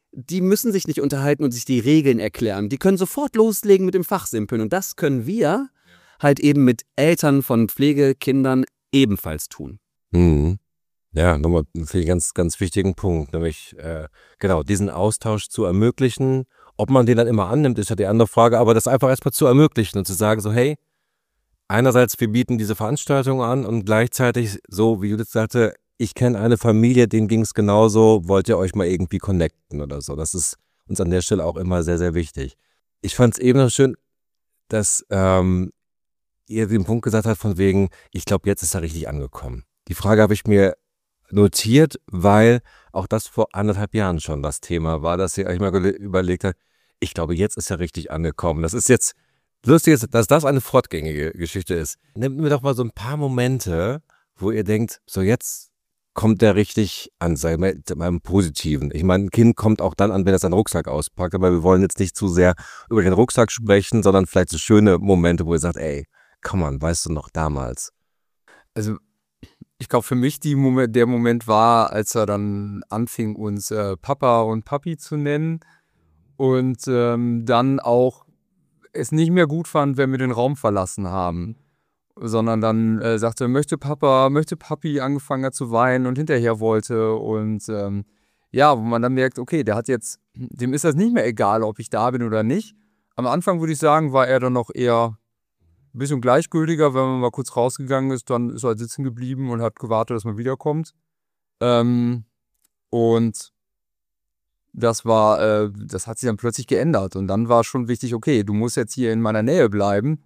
die müssen sich nicht unterhalten und sich die Regeln erklären. Die können sofort loslegen mit dem Fachsimpeln. Und das können wir halt eben mit Eltern von Pflegekindern ebenfalls tun. Mhm. Ja, nochmal für einen ganz, ganz wichtigen Punkt, nämlich äh, genau diesen Austausch zu ermöglichen. Ob man den dann immer annimmt, ist ja die andere Frage, aber das einfach erstmal zu ermöglichen und zu sagen so, hey, einerseits wir bieten diese Veranstaltung an und gleichzeitig, so wie Judith sagte, ich kenne eine Familie, denen ging es genauso, wollt ihr euch mal irgendwie connecten oder so. Das ist uns an der Stelle auch immer sehr, sehr wichtig. Ich fand es eben noch schön, dass ähm, ihr den Punkt gesagt habt von wegen, ich glaube, jetzt ist er richtig angekommen. Die Frage habe ich mir notiert, weil auch das vor anderthalb Jahren schon das Thema war, dass ihr euch mal überlegt habt, ich glaube, jetzt ist er richtig angekommen. Das ist jetzt lustig, dass das eine fortgängige Geschichte ist. Nehmt mir doch mal so ein paar Momente, wo ihr denkt, so jetzt kommt der richtig an, sei mal im Positiven. Ich meine, ein Kind kommt auch dann an, wenn er seinen Rucksack auspackt, aber wir wollen jetzt nicht zu sehr über den Rucksack sprechen, sondern vielleicht so schöne Momente, wo ihr sagt, ey, komm on, weißt du noch damals? Also ich glaube, für mich die Moment, der Moment war, als er dann anfing, uns äh, Papa und Papi zu nennen und ähm, dann auch es nicht mehr gut fand, wenn wir den Raum verlassen haben, sondern dann äh, sagte, möchte Papa, möchte Papi, angefangen hat zu weinen und hinterher wollte und ähm, ja, wo man dann merkt, okay, der hat jetzt, dem ist das nicht mehr egal, ob ich da bin oder nicht. Am Anfang würde ich sagen, war er dann noch eher ein bisschen gleichgültiger, wenn man mal kurz rausgegangen ist, dann ist er halt sitzen geblieben und hat gewartet, dass man wiederkommt. Ähm, und das war, äh, das hat sich dann plötzlich geändert. Und dann war schon wichtig, okay, du musst jetzt hier in meiner Nähe bleiben.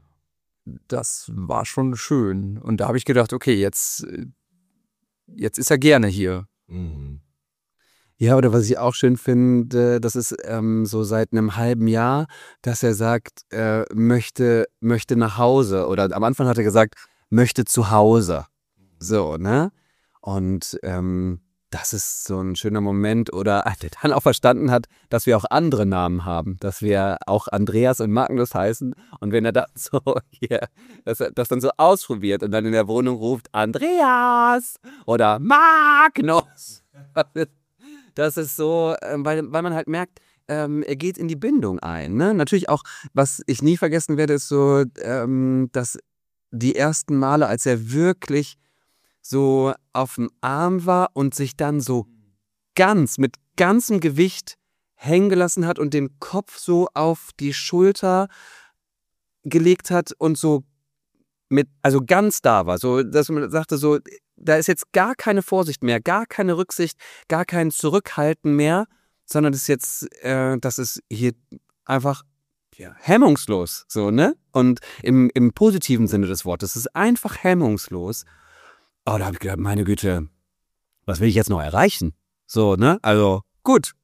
Das war schon schön. Und da habe ich gedacht, okay, jetzt, jetzt ist er gerne hier. Mhm. Ja, oder was ich auch schön finde, das ist ähm, so seit einem halben Jahr, dass er sagt, äh, möchte, möchte nach Hause. Oder am Anfang hat er gesagt, möchte zu Hause. So, ne? Und ähm, das ist so ein schöner Moment. Oder der dann auch verstanden hat, dass wir auch andere Namen haben. Dass wir auch Andreas und Magnus heißen. Und wenn er dann so hier, dass er das dann so ausprobiert und dann in der Wohnung ruft, Andreas oder Magnus. Das ist so, weil, weil man halt merkt, ähm, er geht in die Bindung ein. Ne? Natürlich auch, was ich nie vergessen werde, ist so, ähm, dass die ersten Male, als er wirklich so auf dem Arm war und sich dann so ganz, mit ganzem Gewicht hängen gelassen hat und den Kopf so auf die Schulter gelegt hat und so mit, also ganz da war. So, dass man sagte so, da ist jetzt gar keine Vorsicht mehr, gar keine Rücksicht, gar kein Zurückhalten mehr, sondern das ist jetzt, äh, das ist hier einfach ja, hemmungslos, so, ne? Und im, im positiven Sinne des Wortes, es ist einfach hemmungslos. Oh, da habe ich gedacht, meine Güte, was will ich jetzt noch erreichen? So, ne? Also, gut.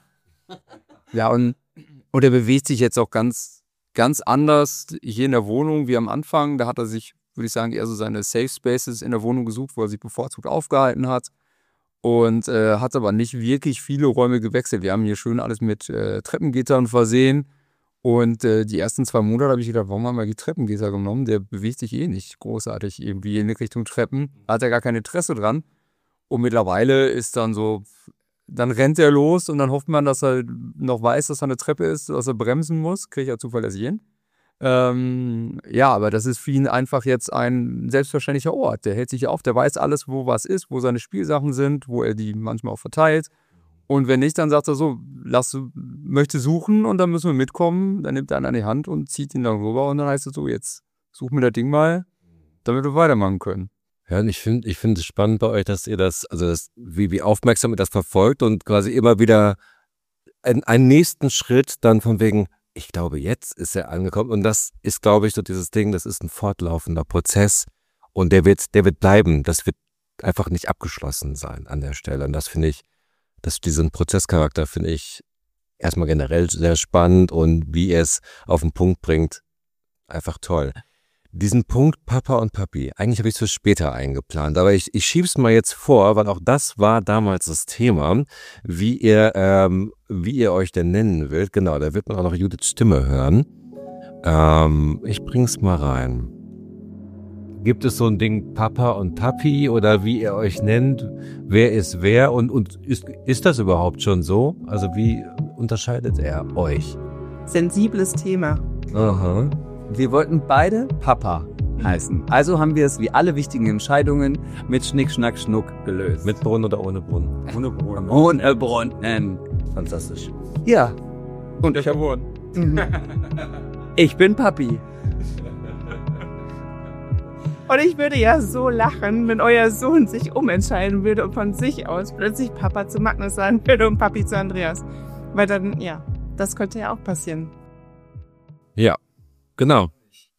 Ja, und, und er bewegt sich jetzt auch ganz, ganz anders hier in der Wohnung wie am Anfang. Da hat er sich, würde ich sagen, eher so seine Safe Spaces in der Wohnung gesucht, wo er sich bevorzugt aufgehalten hat. Und äh, hat aber nicht wirklich viele Räume gewechselt. Wir haben hier schön alles mit äh, Treppengittern versehen. Und äh, die ersten zwei Monate habe ich gedacht, warum haben wir die Treppengitter genommen? Der bewegt sich eh nicht großartig irgendwie in Richtung Treppen. Da hat er gar kein Interesse dran. Und mittlerweile ist dann so, dann rennt er los und dann hofft man, dass er noch weiß, dass da eine Treppe ist, dass er bremsen muss. Kriege ich ja zuverlässig hin. Ähm, ja, aber das ist für ihn einfach jetzt ein selbstverständlicher Ort. Der hält sich auf, der weiß alles, wo was ist, wo seine Spielsachen sind, wo er die manchmal auch verteilt. Und wenn nicht, dann sagt er so, lass, möchte suchen und dann müssen wir mitkommen. Dann nimmt er einen an die Hand und zieht ihn dann rüber und dann heißt es so, jetzt such mir das Ding mal, damit wir weitermachen können. Ja, und ich finde ich finde es spannend bei euch, dass ihr das, also das, wie, wie aufmerksam ihr das verfolgt und quasi immer wieder einen, einen nächsten Schritt dann von wegen, ich glaube, jetzt ist er angekommen. Und das ist, glaube ich, so dieses Ding, das ist ein fortlaufender Prozess und der wird, der wird bleiben. Das wird einfach nicht abgeschlossen sein an der Stelle. Und das finde ich, dass diesen Prozesscharakter finde ich erstmal generell sehr spannend und wie er es auf den Punkt bringt, einfach toll. Diesen Punkt Papa und Papi, eigentlich habe ich es für später eingeplant, aber ich, ich schiebe es mal jetzt vor, weil auch das war damals das Thema, wie ihr, ähm, wie ihr euch denn nennen wollt. Genau, da wird man auch noch Judiths Stimme hören. Ähm, ich bring's mal rein. gibt es so ein Ding Papa und Papi oder wie ihr euch nennt? Wer ist wer und, und ist, ist das überhaupt schon so? Also wie unterscheidet er euch? Sensibles Thema. Aha. Wir wollten beide Papa heißen. Also haben wir es wie alle wichtigen Entscheidungen mit Schnick, Schnack, Schnuck gelöst. Mit Brunnen oder ohne Brunnen? Ohne Brunnen. Ohne Brunnen. Fantastisch. Ja. Und ich habe Brunnen. Ich bin Papi. Und ich würde ja so lachen, wenn euer Sohn sich umentscheiden würde und von sich aus plötzlich Papa zu Magnus sagen würde und Papi zu Andreas. Weil dann, ja, das könnte ja auch passieren. Ja, genau.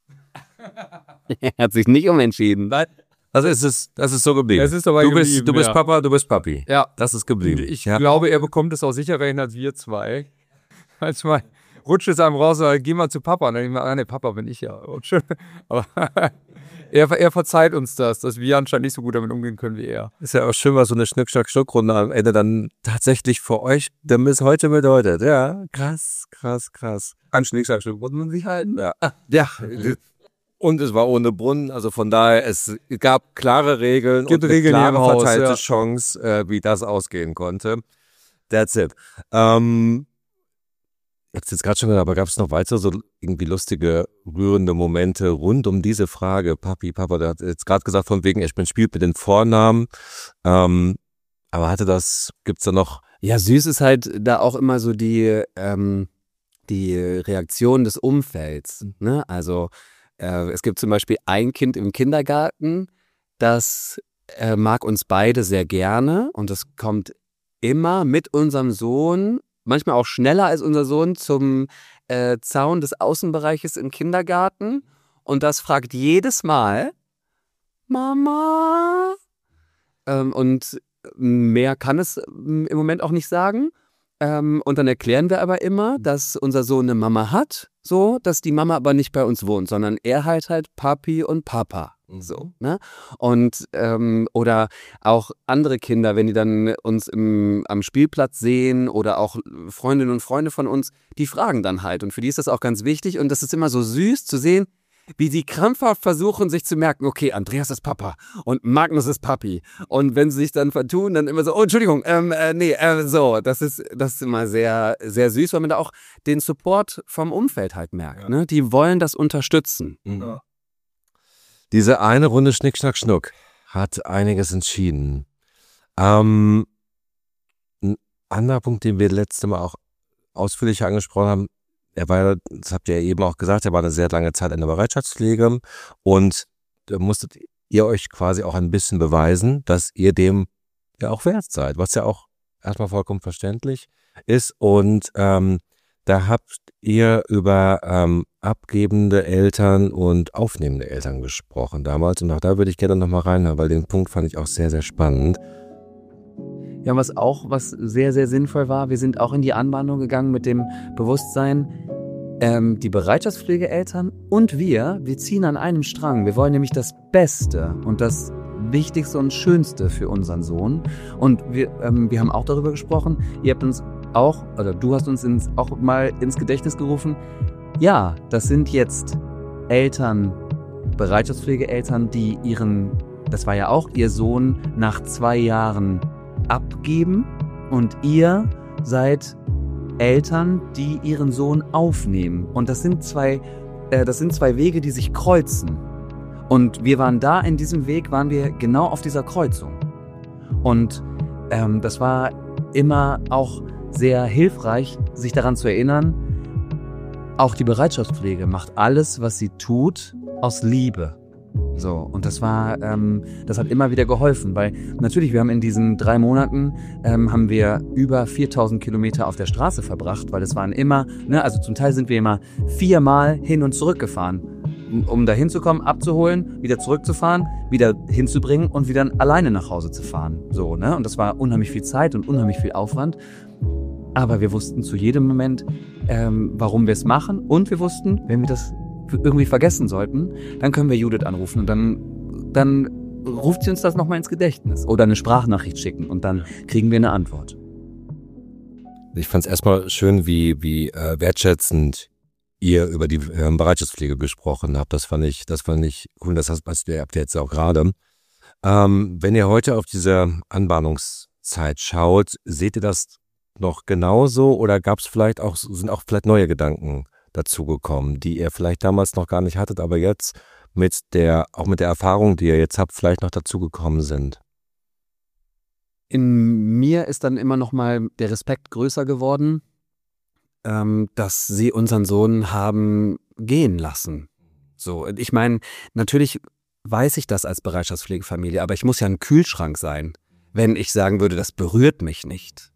Er hat sich nicht umentschieden. Nein. Also es ist, das ist so geblieben. Es ist dabei du bist, geblieben, du bist ja. Papa, du bist Papi. Ja. Das ist geblieben. Ich ja. glaube, er bekommt es auch sicherer hin als wir zwei. Manchmal rutscht es einem raus, oder, geh mal zu Papa. Und dann denke ich mir, ah, nee, Papa bin ich ja. Aber er, er verzeiht uns das, dass wir anscheinend nicht so gut damit umgehen können wie er. Ist ja auch schön, was so eine Schnick-Schnack-Schnuck-Runde am Ende dann tatsächlich für euch der Miss heute bedeutet. Ja, krass, krass, krass. An Schnick-Schnack-Schnuck muss man sich halten. Ja. ja. Und es war ohne Brunnen, also von daher, es gab klare Regeln Gibt und Regeln eine hier im klare Haus, verteilte ja. Chance, äh, wie das ausgehen konnte. That's it. Ähm, ich hab's jetzt gerade schon gesagt, aber gab es noch weitere so irgendwie lustige, rührende Momente rund um diese Frage? Papi, Papa, der hat jetzt gerade gesagt von wegen, ich bin spielt mit den Vornamen. Ähm, aber hatte das, gibt's da noch? Ja, süß ist halt da auch immer so die, ähm, die Reaktion des Umfelds. Ne? Also äh, es gibt zum Beispiel ein Kind im Kindergarten, das äh, mag uns beide sehr gerne und das kommt immer mit unserem Sohn, manchmal auch schneller als unser Sohn, zum äh, Zaun des Außenbereiches im Kindergarten und das fragt jedes Mal, Mama? Ähm, und mehr kann es im Moment auch nicht sagen. Ähm, und dann erklären wir aber immer, dass unser Sohn eine Mama hat, so, dass die Mama aber nicht bei uns wohnt, sondern er halt halt Papi und Papa. So, ne? Und ähm, oder auch andere Kinder, wenn die dann uns im, am Spielplatz sehen oder auch Freundinnen und Freunde von uns, die fragen dann halt. Und für die ist das auch ganz wichtig. Und das ist immer so süß zu sehen, wie die krampfhaft versuchen, sich zu merken, okay, Andreas ist Papa und Magnus ist Papi. Und wenn sie sich dann vertun, dann immer so, oh, Entschuldigung, ähm, äh, nee, äh, so. Das ist, das ist immer sehr, sehr süß, weil man da auch den Support vom Umfeld halt merkt. Ja. Ne? Die wollen das unterstützen. Mhm. Ja. Diese eine Runde Schnick, Schnack, Schnuck hat einiges entschieden. Ähm, ein anderer Punkt, den wir letztes Mal auch ausführlich angesprochen haben, er war, das habt ihr ja eben auch gesagt, er war eine sehr lange Zeit in der Bereitschaftspflege und da musstet ihr euch quasi auch ein bisschen beweisen, dass ihr dem ja auch wert seid, was ja auch erstmal vollkommen verständlich ist. Und ähm, da habt ihr über ähm, abgebende Eltern und aufnehmende Eltern gesprochen damals. Und auch da würde ich gerne nochmal reinhören, weil den Punkt fand ich auch sehr, sehr spannend. Ja, was auch, was sehr, sehr sinnvoll war, wir sind auch in die Anbahnung gegangen mit dem Bewusstsein, ähm, die Bereitschaftspflegeeltern und wir, wir ziehen an einem Strang. Wir wollen nämlich das Beste und das Wichtigste und Schönste für unseren Sohn. Und wir, ähm, wir haben auch darüber gesprochen, ihr habt uns auch, oder du hast uns ins, auch mal ins Gedächtnis gerufen, ja, das sind jetzt Eltern, Bereitschaftspflegeeltern, die ihren, das war ja auch ihr Sohn, nach zwei Jahren abgeben und ihr seid Eltern, die ihren Sohn aufnehmen. Und das sind zwei, äh, das sind zwei Wege, die sich kreuzen. Und wir waren da, in diesem Weg waren wir genau auf dieser Kreuzung. Und ähm, das war immer auch sehr hilfreich, sich daran zu erinnern, auch die Bereitschaftspflege macht alles, was sie tut, aus Liebe. So, und das war, ähm, das hat immer wieder geholfen, weil natürlich, wir haben in diesen drei Monaten, ähm, haben wir über viertausend Kilometer auf der Straße verbracht, weil es waren immer, ne, also zum Teil sind wir immer viermal hin und zurück gefahren, um da hinzukommen, abzuholen, wieder zurückzufahren, wieder hinzubringen und wieder alleine nach Hause zu fahren. So, ne, und das war unheimlich viel Zeit und unheimlich viel Aufwand. Aber wir wussten zu jedem Moment, ähm, warum wir es machen, und wir wussten, wenn wir das irgendwie vergessen sollten, dann können wir Judith anrufen und dann, dann ruft sie uns das nochmal ins Gedächtnis oder eine Sprachnachricht schicken und dann kriegen wir eine Antwort. Ich fand es erstmal schön, wie, wie äh, wertschätzend ihr über die ähm, Bereitschaftspflege gesprochen habt. Das fand ich, das fand ich cool. Das habt ihr jetzt auch gerade. Ähm, wenn ihr heute auf diese Anbahnungszeit schaut, seht ihr das noch genauso oder gab es vielleicht auch, sind auch vielleicht neue Gedanken dazugekommen, die ihr vielleicht damals noch gar nicht hattet, aber jetzt mit der, auch mit der Erfahrung, die ihr jetzt habt, vielleicht noch dazugekommen sind? In mir ist dann immer noch mal der Respekt größer geworden, ähm, dass sie unseren Sohn haben gehen lassen. So, ich meine, natürlich weiß ich das als Bereitschaftspflegefamilie, aber ich muss ja ein Kühlschrank sein, wenn ich sagen würde, das berührt mich nicht.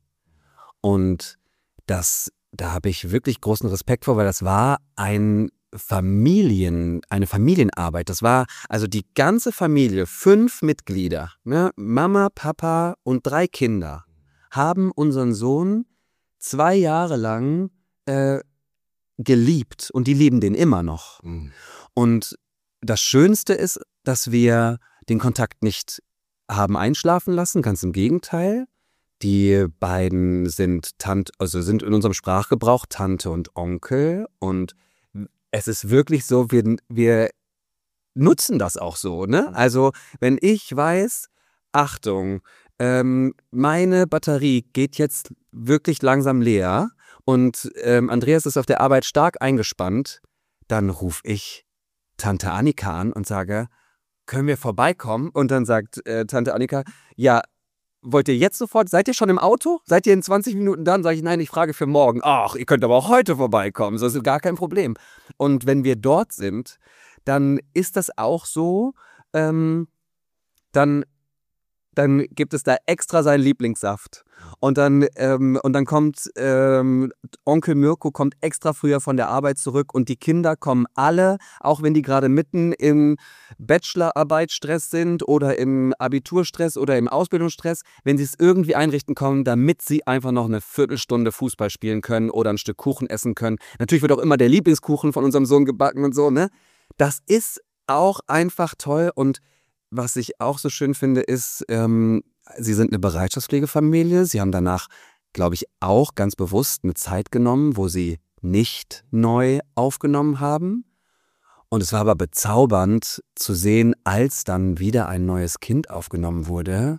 Und das, da habe ich wirklich großen Respekt vor, weil das war ein Familien, eine Familienarbeit. Das war also die ganze Familie, fünf Mitglieder, ne? Mama, Papa und drei Kinder, haben unseren Sohn zwei Jahre lang äh, geliebt und die lieben den immer noch. Mhm. Und das Schönste ist, dass wir den Kontakt nicht haben einschlafen lassen, ganz im Gegenteil. Die beiden sind Tant, also sind in unserem Sprachgebrauch Tante und Onkel und es ist wirklich so, wir, wir nutzen das auch so, ne? Also wenn ich weiß, Achtung, ähm, meine Batterie geht jetzt wirklich langsam leer und ähm, Andreas ist auf der Arbeit stark eingespannt, dann rufe ich Tante Annika an und sage, können wir vorbeikommen? Und dann sagt äh, Tante Annika, ja, wollt ihr jetzt sofort, seid ihr schon im Auto? Seid ihr in zwanzig Minuten da? Dann sage ich, nein, ich frage für morgen. Ach, ihr könnt aber auch heute vorbeikommen, das ist gar kein Problem. Und wenn wir dort sind, dann ist das auch so, ähm, dann, dann gibt es da extra seinen Lieblingssaft. Und dann, ähm, und dann kommt ähm, Onkel Mirko kommt extra früher von der Arbeit zurück und die Kinder kommen alle, auch wenn die gerade mitten im Bachelorarbeitsstress sind oder im Abiturstress oder im Ausbildungsstress, wenn sie es irgendwie einrichten kommen, damit sie einfach noch eine Viertelstunde Fußball spielen können oder ein Stück Kuchen essen können. Natürlich wird auch immer der Lieblingskuchen von unserem Sohn gebacken und so, ne? Das ist auch einfach toll und was ich auch so schön finde, ist, ähm, sie sind eine Bereitschaftspflegefamilie. Sie haben danach, glaube ich, auch ganz bewusst eine Zeit genommen, wo sie nicht neu aufgenommen haben. Und es war aber bezaubernd zu sehen, als dann wieder ein neues Kind aufgenommen wurde,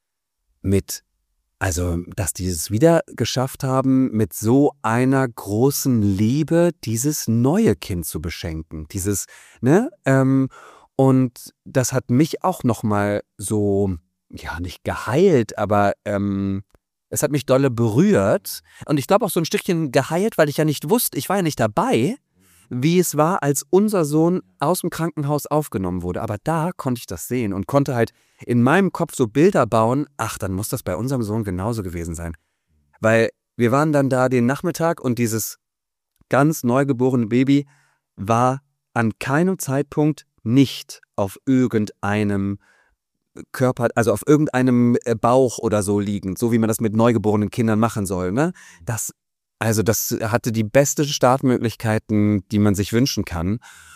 mit, also, dass die es wieder geschafft haben, mit so einer großen Liebe dieses neue Kind zu beschenken. Dieses, ne, ähm, und das hat mich auch nochmal so, ja, nicht geheilt, aber ähm, es hat mich dolle berührt. Und ich glaube auch so ein Stückchen geheilt, weil ich ja nicht wusste, ich war ja nicht dabei, wie es war, als unser Sohn aus dem Krankenhaus aufgenommen wurde. Aber da konnte ich das sehen und konnte halt in meinem Kopf so Bilder bauen, ach, dann muss das bei unserem Sohn genauso gewesen sein. Weil wir waren dann da den Nachmittag und dieses ganz neugeborene Baby war an keinem Zeitpunkt nicht auf irgendeinem Körper, also auf irgendeinem Bauch oder so liegend, so wie man das mit neugeborenen Kindern machen soll, ne? Das, also das hatte die beste Startmöglichkeiten, die man sich wünschen kann.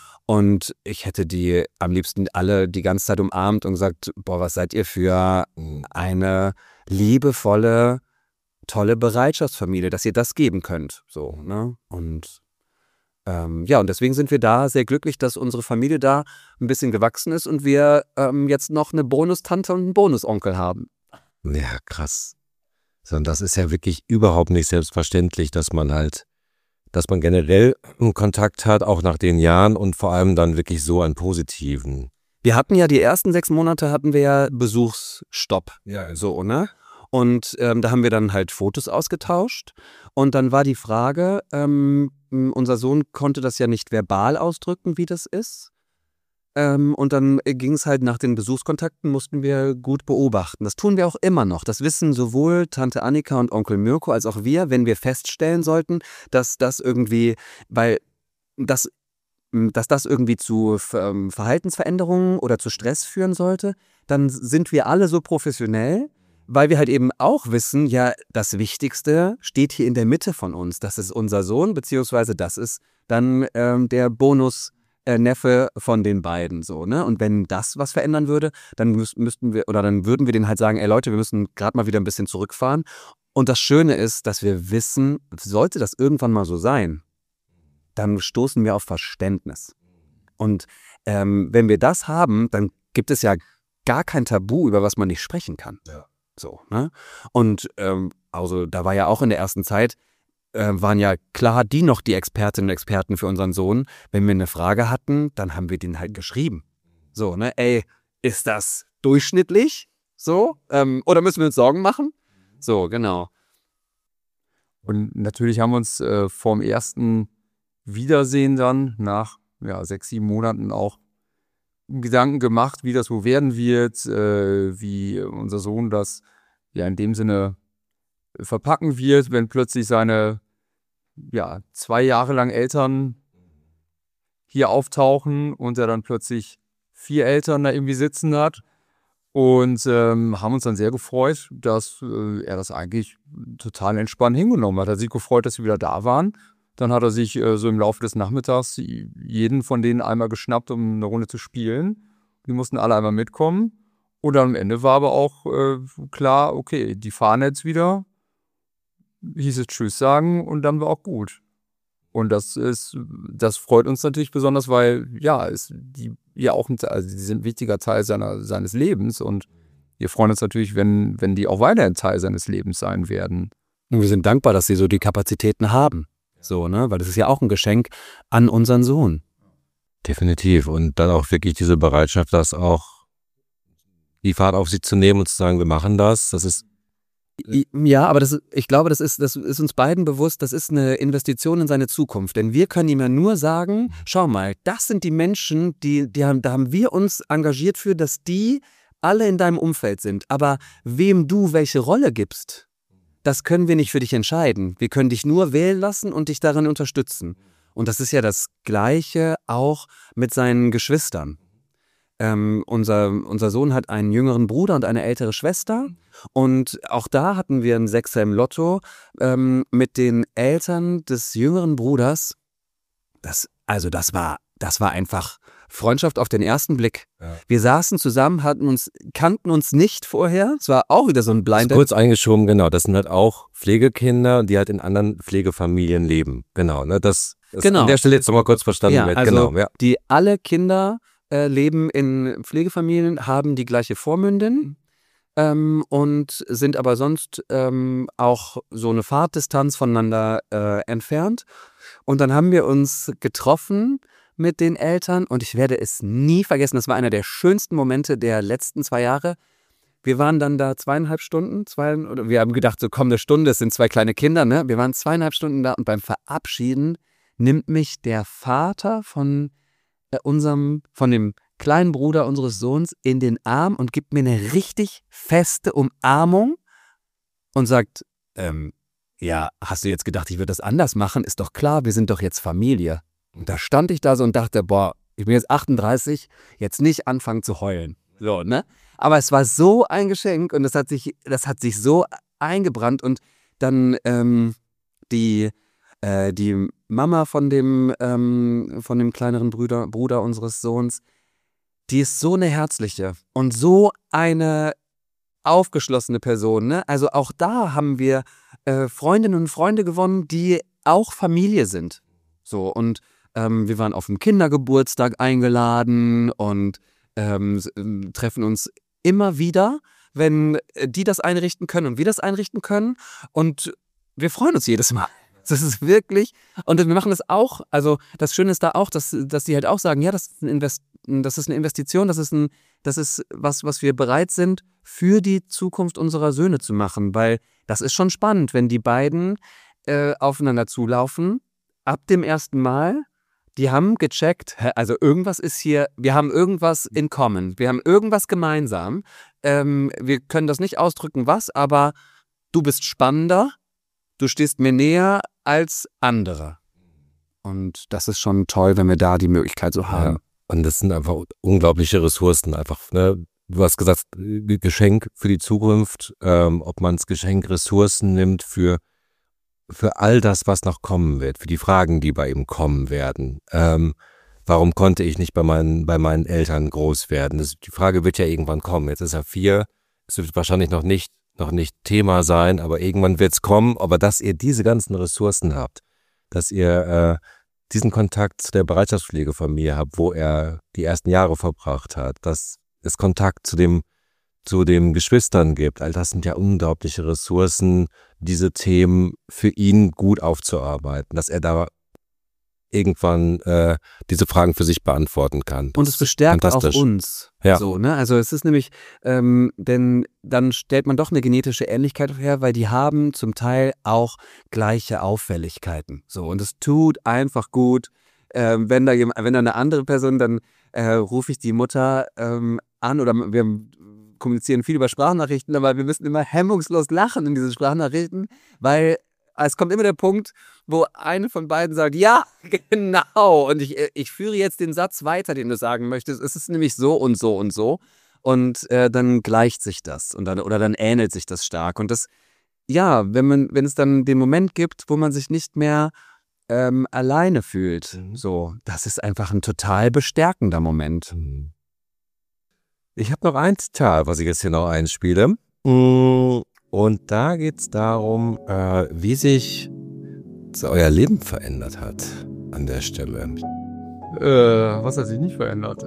Und ich hätte die am liebsten alle die ganze Zeit umarmt und gesagt, boah, was seid ihr für eine liebevolle, tolle Bereitschaftsfamilie, dass ihr das geben könnt, so, ne? Und Ähm, ja, und deswegen sind wir da sehr glücklich, dass unsere Familie da ein bisschen gewachsen ist und wir ähm, jetzt noch eine Bonustante und einen Bonusonkel haben. Ja, krass. So, und das ist ja wirklich überhaupt nicht selbstverständlich, dass man halt, dass man generell einen Kontakt hat, auch nach den Jahren und vor allem dann wirklich so einen positiven. Wir hatten ja die ersten sechs Monate hatten wir ja Besuchsstopp, Ja, so, ne? Und ähm, da haben wir dann halt Fotos ausgetauscht und dann war die Frage, ähm, unser Sohn konnte das ja nicht verbal ausdrücken, wie das ist. Ähm, und dann ging es halt nach den Besuchskontakten, mussten wir gut beobachten. Das tun wir auch immer noch. Das wissen sowohl Tante Annika und Onkel Mirko als auch wir, wenn wir feststellen sollten, dass das irgendwie, weil das, dass das irgendwie zu ähm, Verhaltensveränderungen oder zu Stress führen sollte, dann sind wir alle so professionell, weil wir halt eben auch wissen, ja, das Wichtigste steht hier in der Mitte von uns. Das ist unser Sohn, beziehungsweise das ist dann ähm, der Bonus-Neffe äh, von den beiden, so, ne? Und wenn das was verändern würde, dann müß, müssten wir, oder dann würden wir denen halt sagen, ey Leute, wir müssen gerade mal wieder ein bisschen zurückfahren. Und das Schöne ist, dass wir wissen, sollte das irgendwann mal so sein, dann stoßen wir auf Verständnis. Und ähm, wenn wir das haben, dann gibt es ja gar kein Tabu, über was man nicht sprechen kann. Ja. So, ne? Und ähm, also da war ja auch in der ersten Zeit, äh, waren ja klar die noch die Expertinnen und Experten für unseren Sohn. Wenn wir eine Frage hatten, dann haben wir den halt geschrieben. So, ne? Ey, ist das durchschnittlich? So? Ähm, oder müssen wir uns Sorgen machen? So, genau. Und natürlich haben wir uns äh, vorm ersten Wiedersehen dann nach ja, sechs, sieben Monaten auch Gedanken gemacht, wie das wo werden wird, äh, wie unser Sohn das ja in dem Sinne verpacken wird, wenn plötzlich seine ja, zwei Jahre lang Eltern hier auftauchen und er dann plötzlich vier Eltern da irgendwie sitzen hat. Und ähm, haben uns dann sehr gefreut, dass äh, er das eigentlich total entspannt hingenommen hat. Er hat sich gefreut, dass wir wieder da waren. Dann hat er sich äh, so im Laufe des Nachmittags jeden von denen einmal geschnappt, um eine Runde zu spielen. Die mussten alle einmal mitkommen. Und dann am Ende war aber auch äh, klar, okay, die fahren jetzt wieder. Hieß es Tschüss sagen und dann war auch gut. Und das ist, das freut uns natürlich besonders, weil ja, ist die ja auch ein, also die sind ein wichtiger Teil seiner, seines Lebens und wir freuen uns natürlich, wenn, wenn die auch weiterhin Teil seines Lebens sein werden. Und wir sind dankbar, dass sie so die Kapazitäten haben. So, ne? Weil das ist ja auch ein Geschenk an unseren Sohn. Definitiv. Und dann auch wirklich diese Bereitschaft, das auch die Fahrt auf sich zu nehmen und zu sagen, wir machen das. Das ist Ja, aber das, ich glaube, das ist, das ist uns beiden bewusst, das ist eine Investition in seine Zukunft. Denn wir können ihm ja nur sagen, schau mal, das sind die Menschen, die, die haben, da haben wir uns engagiert für, dass die alle in deinem Umfeld sind. Aber wem du welche Rolle gibst, das können wir nicht für dich entscheiden. Wir können dich nur wählen lassen und dich darin unterstützen. Und das ist ja das Gleiche auch mit seinen Geschwistern. Ähm, unser, unser Sohn hat einen jüngeren Bruder und eine ältere Schwester und auch da hatten wir einen Sechser im Lotto ähm, mit den Eltern des jüngeren Bruders. Das, also das war, das war einfach Freundschaft auf den ersten Blick. Ja. Wir saßen zusammen, hatten uns, kannten uns nicht vorher. Es war auch wieder so ein Blind. Kurz eingeschoben, genau. Das sind halt auch Pflegekinder, die halt in anderen Pflegefamilien leben. Genau, ne? Das, das Genau. An der Stelle jetzt nochmal kurz verstanden Ja, wird. also Genau, ja. die alle Kinder äh, leben in Pflegefamilien, haben die gleiche Vormündin ähm, und sind aber sonst ähm, auch so eine Fahrtdistanz voneinander äh, entfernt. Und dann haben wir uns getroffen mit den Eltern und ich werde es nie vergessen. Das war einer der schönsten Momente der letzten zwei Jahre. Wir waren dann da zweieinhalb Stunden, zwei, oder wir haben gedacht, so komm, eine Stunde, es sind zwei kleine Kinder, ne? Wir waren zweieinhalb Stunden da und beim Verabschieden nimmt mich der Vater von äh, unserem, von dem kleinen Bruder unseres Sohns in den Arm und gibt mir eine richtig feste Umarmung und sagt, ähm, ja, hast du jetzt gedacht, ich würde das anders machen? Ist doch klar, wir sind doch jetzt Familie. Und da stand ich da so und dachte, boah, ich bin jetzt achtunddreißig, jetzt nicht anfangen zu heulen. So, ne? Aber es war so ein Geschenk und das hat sich, das hat sich so eingebrannt und dann ähm, die, äh, die Mama von dem, ähm, von dem kleineren Bruder, Bruder unseres Sohns, die ist so eine herzliche und so eine aufgeschlossene Person, ne? Also auch da haben wir äh, Freundinnen und Freunde gewonnen, die auch Familie sind. So, und ähm, wir waren auf dem Kindergeburtstag eingeladen und ähm, treffen uns immer wieder, wenn die das einrichten können und wir das einrichten können. Und wir freuen uns jedes Mal. Das ist wirklich, und wir machen das auch, also das Schöne ist da auch, dass, dass die halt auch sagen, ja, das ist, ein Invest, das ist eine Investition, das ist, ein, das ist was, was wir bereit sind, für die Zukunft unserer Söhne zu machen. Weil das ist schon spannend, wenn die beiden äh, aufeinander zulaufen, ab dem ersten Mal. Die haben gecheckt, also irgendwas ist hier, wir haben irgendwas in common, wir haben irgendwas gemeinsam. Ähm, wir können das nicht ausdrücken, was, aber du bist spannender, du stehst mir näher als andere. Und das ist schon toll, wenn wir da die Möglichkeit so haben. Ja. Und das sind einfach unglaubliche Ressourcen, einfach, ne? Du hast gesagt, Geschenk für die Zukunft, ähm, ob man das Geschenk Ressourcen nimmt für für all das, was noch kommen wird, für die Fragen, die bei ihm kommen werden. Ähm, warum konnte ich nicht bei meinen, bei meinen Eltern groß werden? Das, die Frage wird ja irgendwann kommen. Jetzt ist er vier, es wird wahrscheinlich noch nicht, noch nicht Thema sein, aber irgendwann wird es kommen. Aber dass ihr diese ganzen Ressourcen habt, dass ihr, äh, diesen Kontakt zu der Bereitschaftspflegefamilie habe, wo er die ersten Jahre verbracht hat, dass es Kontakt zu dem zu den Geschwistern gibt. All das sind ja unglaubliche Ressourcen, diese Themen für ihn gut aufzuarbeiten, dass er da irgendwann äh, diese Fragen für sich beantworten kann. Und es bestärkt auch uns. Ja. So, ne? Also es ist nämlich, ähm, denn dann stellt man doch eine genetische Ähnlichkeit her, weil die haben zum Teil auch gleiche Auffälligkeiten. So, und es tut einfach gut, ähm, wenn da jemand, wenn da eine andere Person, dann äh, rufe ich die Mutter ähm, an oder wir kommunizieren viel über Sprachnachrichten, aber wir müssen immer hemmungslos lachen in diesen Sprachnachrichten, weil es kommt immer der Punkt, wo eine von beiden sagt, ja, genau, und ich, ich führe jetzt den Satz weiter, den du sagen möchtest. Es ist nämlich so und so und so und äh, dann gleicht sich das und dann, oder dann ähnelt sich das stark. Und das, ja, wenn man, wenn es dann den Moment gibt, wo man sich nicht mehr ähm, alleine fühlt, so, das ist einfach ein total bestärkender Moment. Ich habe noch ein Zitat, was ich jetzt hier noch einspiele. Und da geht es darum, äh, wie sich euer Leben verändert hat an der Stelle. Äh, was hat sich nicht verändert?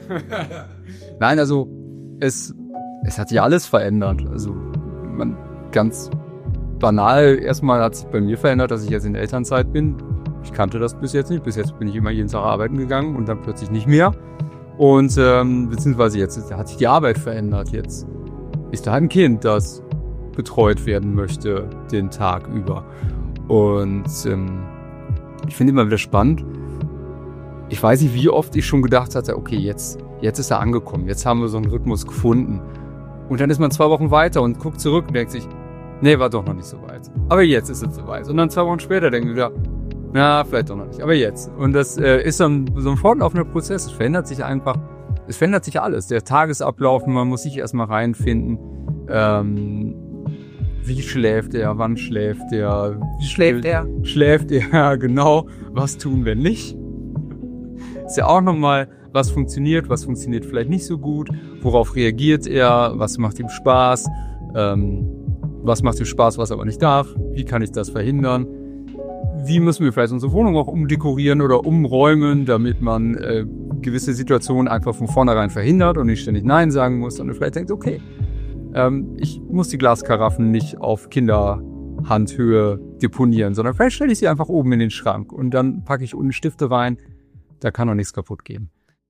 Nein, also es, es hat sich alles verändert. Also man, ganz banal erstmal hat sich bei mir verändert, dass ich jetzt in Elternzeit bin. Ich kannte das bis jetzt nicht. Bis jetzt bin ich immer jeden Tag arbeiten gegangen und dann plötzlich nicht mehr. Und ähm, beziehungsweise jetzt hat sich die Arbeit verändert. Jetzt ist da ein Kind, das betreut werden möchte den Tag über. Und ähm, ich finde immer wieder spannend. Ich weiß nicht, wie oft ich schon gedacht hatte, okay, jetzt, jetzt ist er angekommen. Jetzt haben wir so einen Rhythmus gefunden. Und dann ist man zwei Wochen weiter und guckt zurück und denkt sich, nee, war doch noch nicht so weit. Aber jetzt ist es so weit. Und dann zwei Wochen später denken wir wieder, na, vielleicht doch noch nicht, aber jetzt. Und das äh, ist dann so ein fortlaufender Prozess. Es verändert sich einfach, es verändert sich alles. Der Tagesablauf, man muss sich erstmal reinfinden. Ähm, wie schläft er, wann schläft er? Schläft er? Schläft er, genau. Was tun wir nicht? Ist ja auch nochmal, was funktioniert, was funktioniert vielleicht nicht so gut. Worauf reagiert er? Was macht ihm Spaß? Ähm, was macht ihm Spaß, was er aber nicht darf? Wie kann ich das verhindern? Wie müssen wir vielleicht unsere Wohnung auch umdekorieren oder umräumen, damit man äh, gewisse Situationen einfach von vornherein verhindert und nicht ständig Nein sagen muss, sondern vielleicht denkt, okay, ähm, ich muss die Glaskaraffen nicht auf Kinderhandhöhe deponieren, sondern vielleicht stelle ich sie einfach oben in den Schrank und dann packe ich unten Stifte rein, da kann doch nichts kaputt gehen.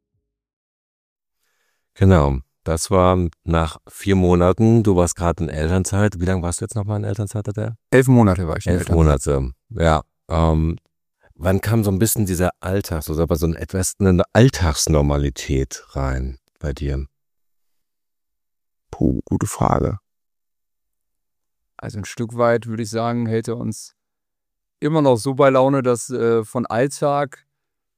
Genau, das war nach vier Monaten, du warst gerade in Elternzeit. Wie lange warst du jetzt nochmal in Elternzeit? Der? Elf Monate war ich in Elf Elternzeit. Monate, ja. Ähm, wann kam so ein bisschen dieser Alltags, oder so ein etwas eine Alltagsnormalität rein bei dir? Puh, gute Frage. Also ein Stück weit würde ich sagen, hält er uns immer noch so bei Laune, dass äh, von Alltag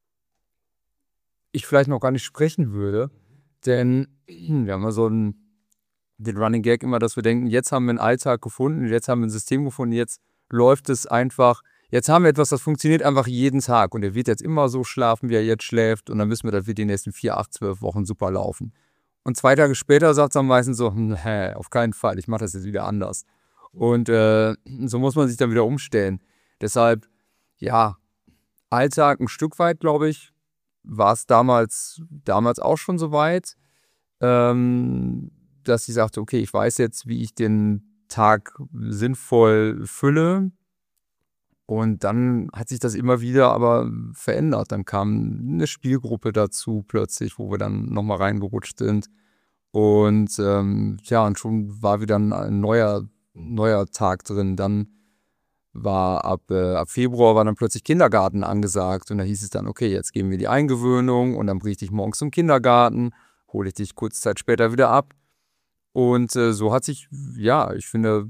ich vielleicht noch gar nicht sprechen würde. Denn wir haben ja so einen, den Running Gag immer, dass wir denken, jetzt haben wir einen Alltag gefunden, jetzt haben wir ein System gefunden, jetzt läuft es einfach. Jetzt haben wir etwas, das funktioniert einfach jeden Tag und er wird jetzt immer so schlafen, wie er jetzt schläft und dann wissen wir, das wird die nächsten vier, acht, zwölf Wochen super laufen. Und zwei Tage später sagt es am meisten so, nee, auf keinen Fall, ich mache das jetzt wieder anders. Und äh, so muss man sich dann wieder umstellen. Deshalb, ja, Alltag ein Stück weit, glaube ich, war es damals, damals auch schon so weit, ähm, dass ich sagte, okay, ich weiß jetzt, wie ich den Tag sinnvoll fülle. Und dann hat sich das immer wieder aber verändert. Dann kam eine Spielgruppe dazu plötzlich, wo wir dann nochmal reingerutscht sind. Und ähm, ja, und schon war wieder ein neuer, neuer Tag drin. Dann war ab, äh, ab Februar war dann plötzlich Kindergarten angesagt. Und da hieß es dann, okay, jetzt geben wir die Eingewöhnung und dann bringe ich dich morgens zum Kindergarten, hole ich dich kurze Zeit später wieder ab. Und äh, so hat sich, ja, ich finde,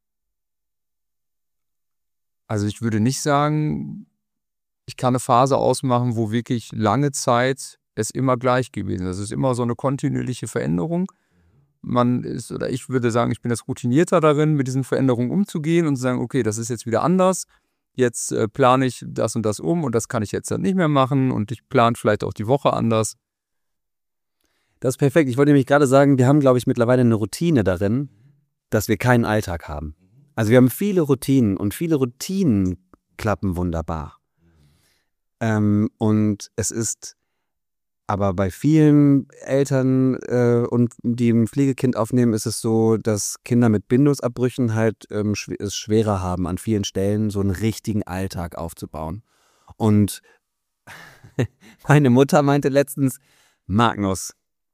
also ich würde nicht sagen, ich kann eine Phase ausmachen, wo wirklich lange Zeit es immer gleich gewesen ist. Es ist immer so eine kontinuierliche Veränderung. Man ist, oder ich würde sagen, ich bin jetzt routinierter darin, mit diesen Veränderungen umzugehen und zu sagen, okay, das ist jetzt wieder anders. Jetzt äh, plane ich das und das um und das kann ich jetzt dann nicht mehr machen und ich plane vielleicht auch die Woche anders. Das ist perfekt. Ich wollte nämlich gerade sagen, wir haben, glaube ich, mittlerweile eine Routine darin, dass wir keinen Alltag haben. Also wir haben viele Routinen und viele Routinen klappen wunderbar. Ähm, und es ist aber bei vielen Eltern äh, und die ein Pflegekind aufnehmen, ist es so, dass Kinder mit Bindungsabbrüchen halt ähm, schw- es schwerer haben, an vielen Stellen so einen richtigen Alltag aufzubauen. Und meine Mutter meinte letztens, Magnus,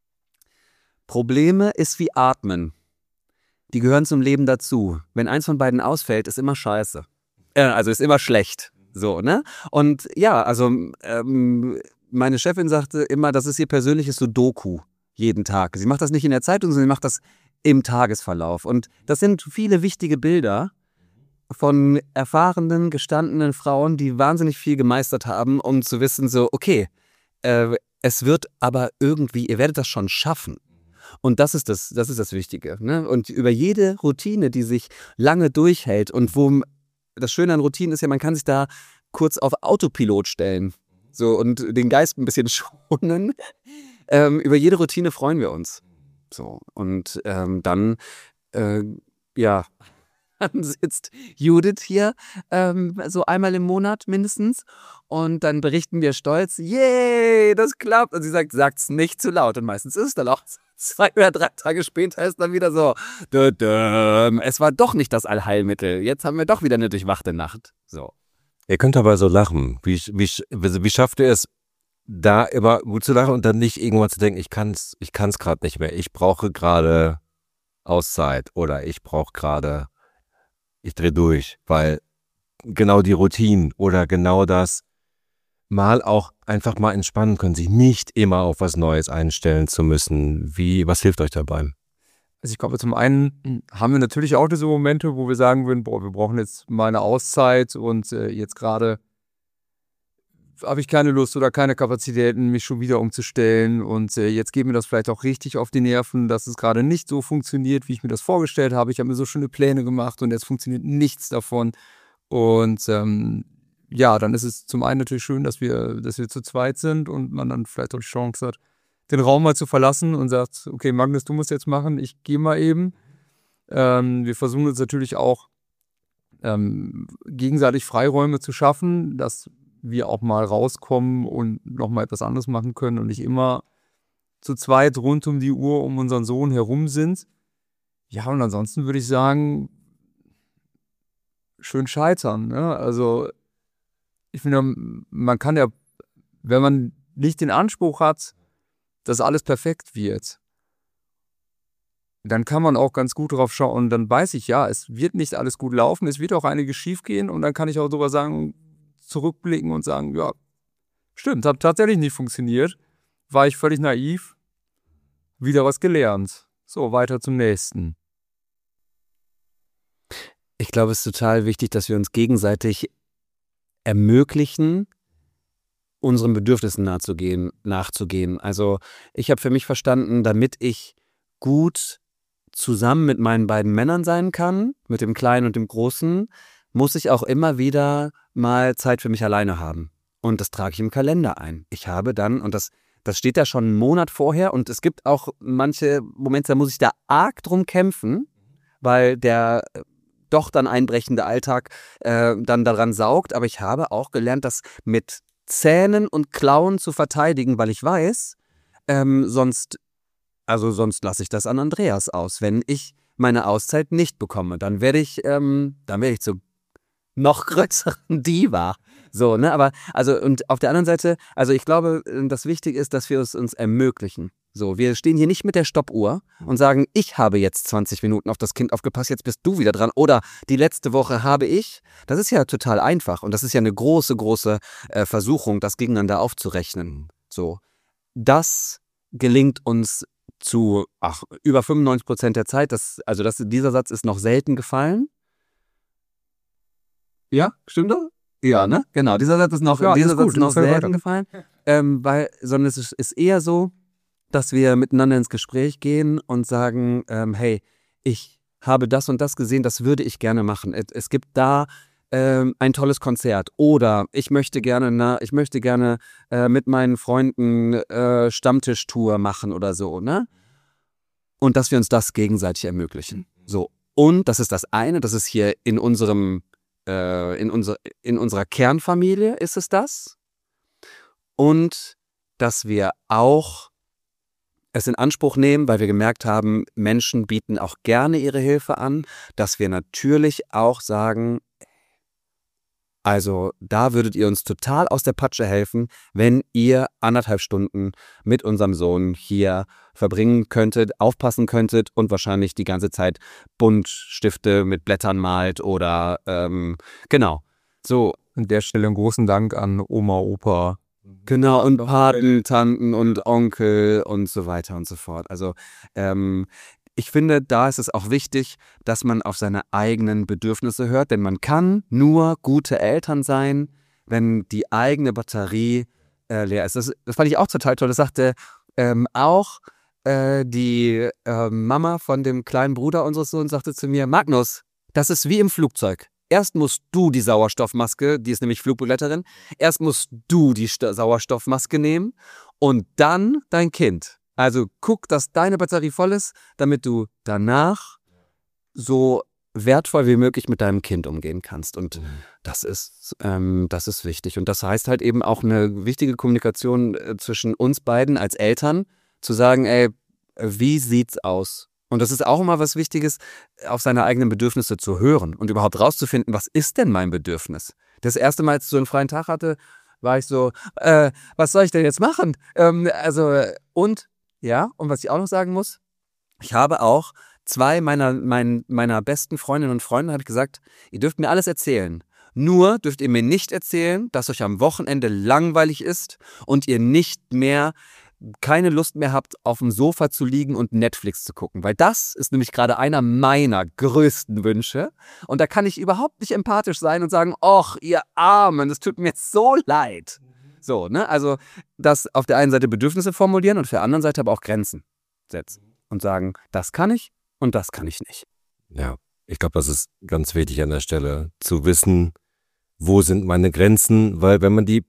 Probleme ist wie Atmen. Die gehören zum Leben dazu. Wenn eins von beiden ausfällt, ist immer scheiße. Äh, also ist immer schlecht. So, ne? Und ja, also ähm, meine Chefin sagte immer, das ist ihr persönliches Sudoku jeden Tag. Sie macht das nicht in der Zeitung, sondern sie macht das im Tagesverlauf. Und das sind viele wichtige Bilder von erfahrenen, gestandenen Frauen, die wahnsinnig viel gemeistert haben, um zu wissen, so, okay, äh, es wird aber irgendwie, ihr werdet das schon schaffen. Und das ist das, das ist das Wichtige. Ne? Und über jede Routine, die sich lange durchhält und wo das Schöne an Routinen ist ja, man kann sich da kurz auf Autopilot stellen so und den Geist ein bisschen schonen. Ähm, über jede Routine freuen wir uns. So und ähm, dann, äh, ja, dann sitzt Judith hier ähm, so einmal im Monat mindestens und dann berichten wir stolz, yay, das klappt. Und sie sagt, sagt's nicht zu laut und meistens ist es dann auch zwei oder drei Tage später ist dann wieder so, dö, dö, es war doch nicht das Allheilmittel, jetzt haben wir doch wieder eine durchwachte Nacht. So. Ihr könnt aber so lachen. Wie, wie, wie schafft ihr es, da immer gut zu lachen und dann nicht irgendwann zu denken, ich kann's, ich kann's gerade nicht mehr, ich brauche gerade Auszeit oder ich brauche gerade, ich drehe durch, weil genau die Routinen oder genau das mal auch einfach mal entspannen können, sich nicht immer auf was Neues einstellen zu müssen. Wie, was hilft euch dabei? Also ich glaube, zum einen haben wir natürlich auch diese Momente, wo wir sagen würden, boah, wir brauchen jetzt mal eine Auszeit und äh, jetzt gerade habe ich keine Lust oder keine Kapazitäten, mich schon wieder umzustellen und äh, jetzt geht mir das vielleicht auch richtig auf die Nerven, dass es gerade nicht so funktioniert, wie ich mir das vorgestellt habe. Ich habe mir so schöne Pläne gemacht und jetzt funktioniert nichts davon und ähm, ja, dann ist es zum einen natürlich schön, dass wir, dass wir zu zweit sind und man dann vielleicht auch die Chance hat, den Raum mal zu verlassen und sagt, okay, Magnus, du musst jetzt machen, ich gehe mal eben. Ähm, wir versuchen uns natürlich auch ähm, gegenseitig Freiräume zu schaffen, dass wir auch mal rauskommen und nochmal etwas anderes machen können und nicht immer zu zweit rund um die Uhr um unseren Sohn herum sind. Ja, und ansonsten würde ich sagen, schön scheitern. Ne? Also ich finde, man kann ja, wenn man nicht den Anspruch hat, dass alles perfekt wird, dann kann man auch ganz gut drauf schauen und dann weiß ich, ja, es wird nicht alles gut laufen, es wird auch einiges schief gehen und dann kann ich auch sogar sagen, zurückblicken und sagen, ja, stimmt, hat tatsächlich nicht funktioniert, war ich völlig naiv, wieder was gelernt. So, weiter zum nächsten. Ich glaube, es ist total wichtig, dass wir uns gegenseitig ermöglichen, unseren Bedürfnissen nachzugehen, nachzugehen. Also ich habe für mich verstanden, damit ich gut zusammen mit meinen beiden Männern sein kann, mit dem Kleinen und dem Großen, muss ich auch immer wieder mal Zeit für mich alleine haben. Und das trage ich im Kalender ein. Ich habe dann, und das, das steht da schon einen Monat vorher, und es gibt auch manche Momente, da muss ich da arg drum kämpfen, weil der doch dann einbrechende Alltag äh, dann daran saugt. Aber ich habe auch gelernt, das mit Zähnen und Klauen zu verteidigen, weil ich weiß, ähm, sonst, also sonst lasse ich das an Andreas aus. Wenn ich meine Auszeit nicht bekomme, dann werde ich, ähm, dann werde ich zu noch größeren Diva. So, ne, aber, also, und auf der anderen Seite, also ich glaube, das Wichtige ist, dass wir es uns ermöglichen. So, wir stehen hier nicht mit der Stoppuhr und sagen, ich habe jetzt zwanzig Minuten auf das Kind aufgepasst, jetzt bist du wieder dran. Oder die letzte Woche habe ich. Das ist ja total einfach und das ist ja eine große, große äh, Versuchung, das gegeneinander aufzurechnen. So, das gelingt uns zu ach, über fünfundneunzig Prozent der Zeit. Das, also das, dieser Satz ist noch selten gefallen. Ja, stimmt doch? Ja, ne? Genau, dieser Satz ist noch, ja, dieser ist gut, Satz ist noch selten weiter. gefallen. Ähm, weil, sondern es ist, ist eher so, dass wir miteinander ins Gespräch gehen und sagen, ähm, hey, ich habe das und das gesehen, das würde ich gerne machen. Es, es gibt da ähm, ein tolles Konzert oder ich möchte gerne, na, ich möchte gerne äh, mit meinen Freunden äh, Stammtischtour machen oder so, ne? Und dass wir uns das gegenseitig ermöglichen. So. Und das ist das eine, das ist hier in unserem, äh, in, unser, in unserer Kernfamilie ist es das. und dass wir auch es in Anspruch nehmen, weil wir gemerkt haben, Menschen bieten auch gerne ihre Hilfe an, dass wir natürlich auch sagen, also da würdet ihr uns total aus der Patsche helfen, wenn ihr anderthalb Stunden mit unserem Sohn hier verbringen könntet, aufpassen könntet und wahrscheinlich die ganze Zeit Buntstifte mit Blättern malt oder ähm, genau. So, An der Stelle einen großen Dank an Oma, Opa. genau, und Paten, Tanten und Onkel und so weiter und so fort. Also ähm, ich finde, da ist es auch wichtig, dass man auf seine eigenen Bedürfnisse hört, denn man kann nur gute Eltern sein, wenn die eigene Batterie äh, leer ist. Das, das fand ich auch total toll. Das sagte ähm, auch äh, die äh, Mama von dem kleinen Bruder unseres Sohns, sagte zu mir, Magnus, das ist wie im Flugzeug. Erst musst du die Sauerstoffmaske, die ist nämlich Flugbegleiterin, erst musst du die Sta- Sauerstoffmaske nehmen und dann dein Kind. Also guck, dass deine Batterie voll ist, damit du danach so wertvoll wie möglich mit deinem Kind umgehen kannst. Und mhm. das ist, ähm, das ist wichtig. Und das heißt halt eben auch eine wichtige Kommunikation äh, zwischen uns beiden als Eltern, zu sagen, ey, wie sieht's aus? Und das ist auch immer was Wichtiges, auf seine eigenen Bedürfnisse zu hören und überhaupt rauszufinden, was ist denn mein Bedürfnis? Das erste Mal, als ich so einen freien Tag hatte, war ich so, äh, was soll ich denn jetzt machen? Ähm, also, und, ja, und was ich auch noch sagen muss, ich habe auch zwei meiner, mein, meiner besten Freundinnen und Freunde, habe ich gesagt, ihr dürft mir alles erzählen. Nur dürft ihr mir nicht erzählen, dass euch am Wochenende langweilig ist und ihr nicht mehr keine Lust mehr habt, auf dem Sofa zu liegen und Netflix zu gucken. Weil das ist nämlich gerade einer meiner größten Wünsche. Und da kann ich überhaupt nicht empathisch sein und sagen, och, ihr Armen, das tut mir jetzt so leid. So, ne? Also das auf der einen Seite Bedürfnisse formulieren und auf der anderen Seite aber auch Grenzen setzen. Und sagen, das kann ich und das kann ich nicht. Ja, ich glaube, das ist ganz wichtig an der Stelle, zu wissen, wo sind meine Grenzen, weil wenn man die...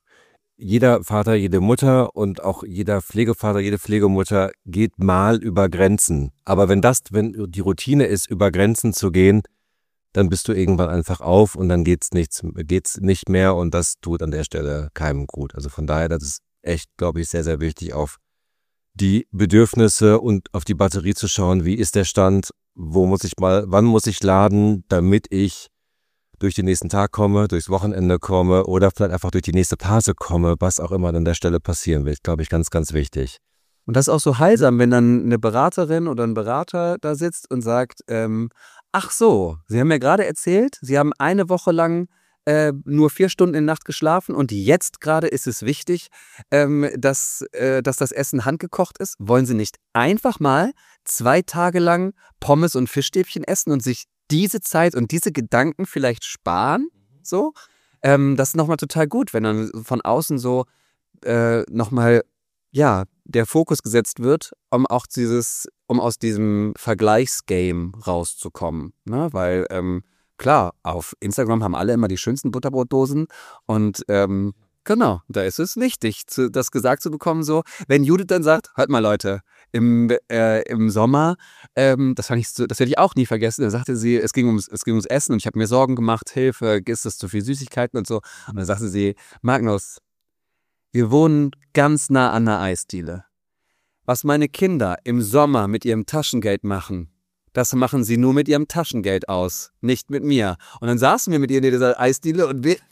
Jeder Vater, jede Mutter und auch jeder Pflegevater, jede Pflegemutter geht mal über Grenzen. Aber wenn das, wenn die Routine ist, über Grenzen zu gehen, dann bist du irgendwann einfach auf und dann geht's nichts, geht's nicht mehr und das tut an der Stelle keinem gut. Also von daher, das ist echt, glaube ich, sehr, sehr wichtig, auf die Bedürfnisse und auf die Batterie zu schauen. Wie ist der Stand? Wo muss ich mal, wann muss ich laden, damit ich durch den nächsten Tag komme, durchs Wochenende komme oder vielleicht einfach durch die nächste Phase komme, was auch immer an der Stelle passieren wird, glaube ich, ganz, ganz wichtig. Und das ist auch so heilsam, wenn dann eine Beraterin oder ein Berater da sitzt und sagt, ähm, ach so, Sie haben mir gerade erzählt, Sie haben eine Woche lang äh, nur vier Stunden in der Nacht geschlafen und jetzt gerade ist es wichtig, ähm, dass, äh, dass das Essen handgekocht ist. Wollen Sie nicht einfach mal zwei Tage lang Pommes und Fischstäbchen essen und sich diese Zeit und diese Gedanken vielleicht sparen, so, ähm, das ist nochmal total gut, wenn dann von außen so äh, nochmal, ja, der Fokus gesetzt wird, um auch dieses, um aus diesem Vergleichsgame rauszukommen, ne, weil, ähm, klar, auf Instagram haben alle immer die schönsten Butterbrotdosen und, ähm, genau, da ist es wichtig, zu, das gesagt zu bekommen, so, wenn Judith dann sagt, hört mal Leute, im, äh, im Sommer, ähm, das fand ich so, das werde ich auch nie vergessen, da sagte sie, es ging ums, es ging ums Essen und ich habe mir Sorgen gemacht, Hilfe, ist das zu viel Süßigkeiten und so. Und dann sagte sie, Magnus, wir wohnen ganz nah an einer Eisdiele. Was meine Kinder im Sommer mit ihrem Taschengeld machen, das machen sie nur mit ihrem Taschengeld aus, nicht mit mir. Und dann saßen wir mit ihr in dieser Eisdiele und wir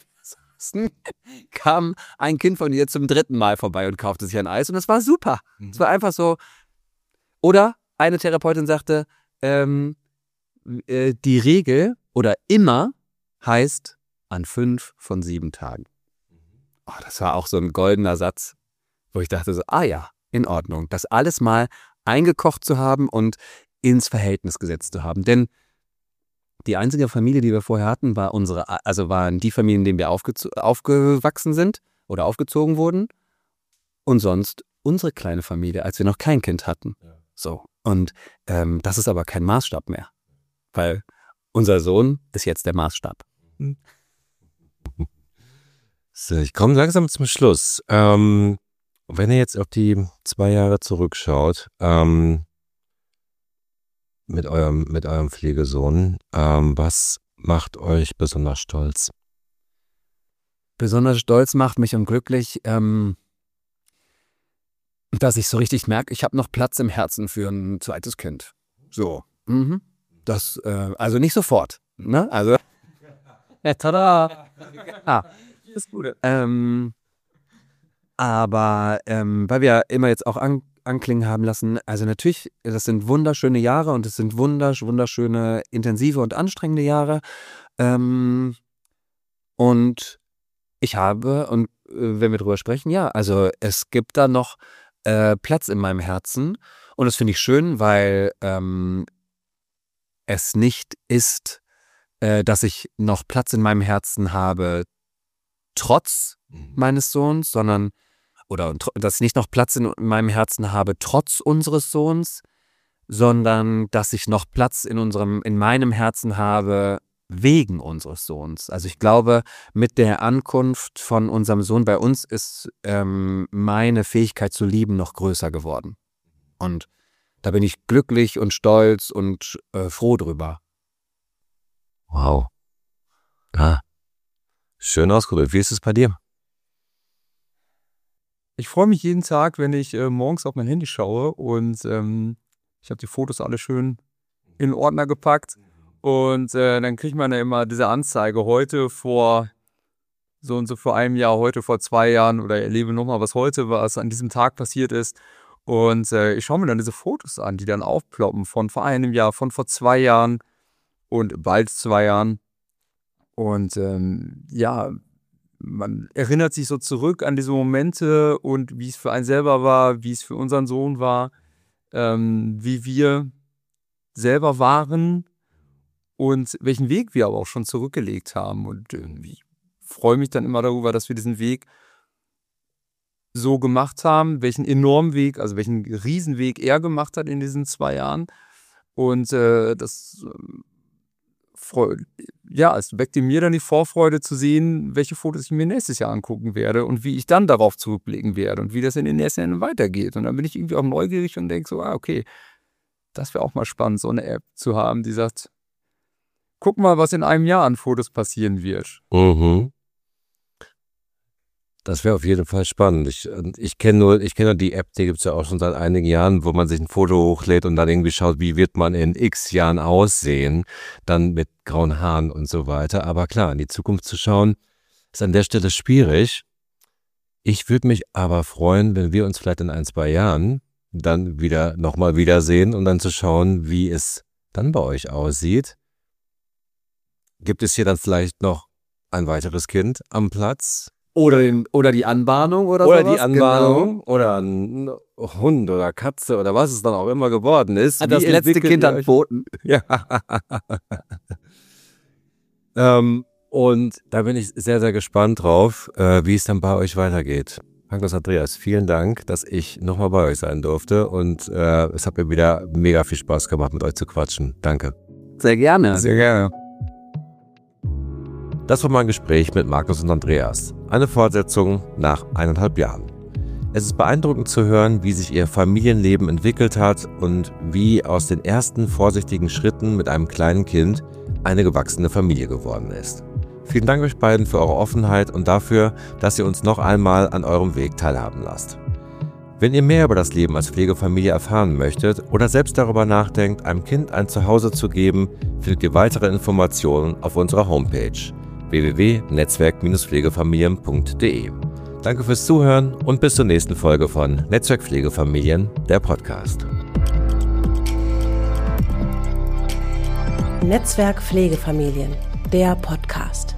kam ein Kind von ihr zum dritten Mal vorbei und kaufte sich ein Eis und das war super. Es mhm. war einfach so. Oder eine Therapeutin sagte, ähm, äh, die Regel oder immer heißt an fünf von sieben Tagen. Oh, das war auch so ein goldener Satz, wo ich dachte so, ah ja, in Ordnung, das alles mal eingekocht zu haben und ins Verhältnis gesetzt zu haben. Denn die einzige Familie, die wir vorher hatten, war unsere, also waren die Familien, in denen wir aufge- aufgewachsen sind oder aufgezogen wurden. Und sonst unsere kleine Familie, als wir noch kein Kind hatten. Ja. So. Und ähm, das ist aber kein Maßstab mehr. Weil unser Sohn ist jetzt der Maßstab. Hm. So, ich komme langsam zum Schluss. Ähm, wenn ihr jetzt auf die zwei Jahre zurückschaut, ähm, mit eurem, mit eurem Pflegesohn, ähm, was macht euch besonders stolz? besonders stolz macht mich und glücklich, ähm, dass ich so richtig merke, ich habe noch Platz im Herzen für ein zweites Kind. So. Mhm. Das, äh, also nicht sofort. Ne? Also. Ja, tada! Ah. Ist gut. Ähm, aber ähm, weil wir immer jetzt auch an, anklingen haben lassen, also natürlich, das sind wunderschöne Jahre und es sind wundersch, wunderschöne, intensive und anstrengende Jahre. Ähm, und ich habe, und äh, wenn wir drüber sprechen, ja, also es gibt da noch äh, Platz in meinem Herzen und das finde ich schön, weil ähm, es nicht ist, äh, dass ich noch Platz in meinem Herzen habe, trotz meines Sohns, sondern, oder dass ich nicht noch Platz in meinem Herzen habe, trotz unseres Sohns, sondern dass ich noch Platz in unserem, in meinem Herzen habe, wegen unseres Sohns. Also ich glaube, mit der Ankunft von unserem Sohn bei uns ist ähm, meine Fähigkeit zu lieben noch größer geworden. Und da bin ich glücklich und stolz und äh, froh drüber. Wow. Ah. Schön ausgedrückt. Wie ist es bei dir? Ich freue mich jeden Tag, wenn ich äh, morgens auf mein Handy schaue und ähm, ich habe die Fotos alle schön in den Ordner gepackt und äh, dann kriegt man ja immer diese Anzeige, heute vor so und so vor einem Jahr, heute vor zwei Jahren oder erlebe nochmal, was heute, was an diesem Tag passiert ist. Und äh, ich schaue mir dann diese Fotos an, die dann aufploppen von vor einem Jahr, von vor zwei Jahren und bald zwei Jahren. Und ähm, ja, man erinnert sich so zurück an diese Momente und wie es für einen selber war, wie es für unseren Sohn war, ähm, wie wir selber waren und welchen Weg wir aber auch schon zurückgelegt haben. Und äh, ich freue mich dann immer darüber, dass wir diesen Weg so gemacht haben, welchen enormen Weg, also welchen Riesenweg er gemacht hat in diesen zwei Jahren. Und äh, das äh, ja, es weckt in mir dann die Vorfreude zu sehen, welche Fotos ich mir nächstes Jahr angucken werde und wie ich dann darauf zurückblicken werde und wie das in den nächsten Jahren weitergeht. Und dann bin ich irgendwie auch neugierig und denke so, ah, okay, das wäre auch mal spannend, so eine App zu haben, die sagt, guck mal, was in einem Jahr an Fotos passieren wird. Mhm. Das wäre auf jeden Fall spannend. Ich, ich kenne nur, ich kenne nur die App, die gibt es ja auch schon seit einigen Jahren, wo man sich ein Foto hochlädt und dann irgendwie schaut, wie wird man in x Jahren aussehen, dann mit grauen Haaren und so weiter. Aber klar, in die Zukunft zu schauen, ist an der Stelle schwierig. Ich würde mich aber freuen, wenn wir uns vielleicht in ein, zwei Jahren dann wieder nochmal wiedersehen und dann zu schauen, wie es dann bei euch aussieht. Gibt es hier dann vielleicht noch ein weiteres Kind am Platz? Oder, den, oder die Anbahnung oder Oder sowas. die Anbahnung oder ein Hund oder Katze oder was es dann auch immer geworden ist. Genau. Das Wie letzte entwickelt Kind ihr an euch? Pfoten. Ja. ähm, und da bin ich sehr, sehr gespannt drauf, äh, wie es dann bei euch weitergeht. Magnus, Andreas, vielen Dank, dass ich nochmal bei euch sein durfte und äh, es hat mir wieder mega viel Spaß gemacht, mit euch zu quatschen. Danke. Sehr gerne. Sehr gerne. Das war mein Gespräch mit Magnus und Andreas. Eine Fortsetzung nach eineinhalb Jahren. Es ist beeindruckend zu hören, wie sich ihr Familienleben entwickelt hat und wie aus den ersten vorsichtigen Schritten mit einem kleinen Kind eine gewachsene Familie geworden ist. Vielen Dank euch beiden für eure Offenheit und dafür, dass ihr uns noch einmal an eurem Weg teilhaben lasst. Wenn ihr mehr über das Leben als Pflegefamilie erfahren möchtet oder selbst darüber nachdenkt, einem Kind ein Zuhause zu geben, findet ihr weitere Informationen auf unserer Homepage w w w punkt netzwerk Bindestrich pflegefamilien punkt de. Danke fürs Zuhören und bis zur nächsten Folge von Netzwerk Pflegefamilien, der Podcast. Netzwerk Pflegefamilien, der Podcast.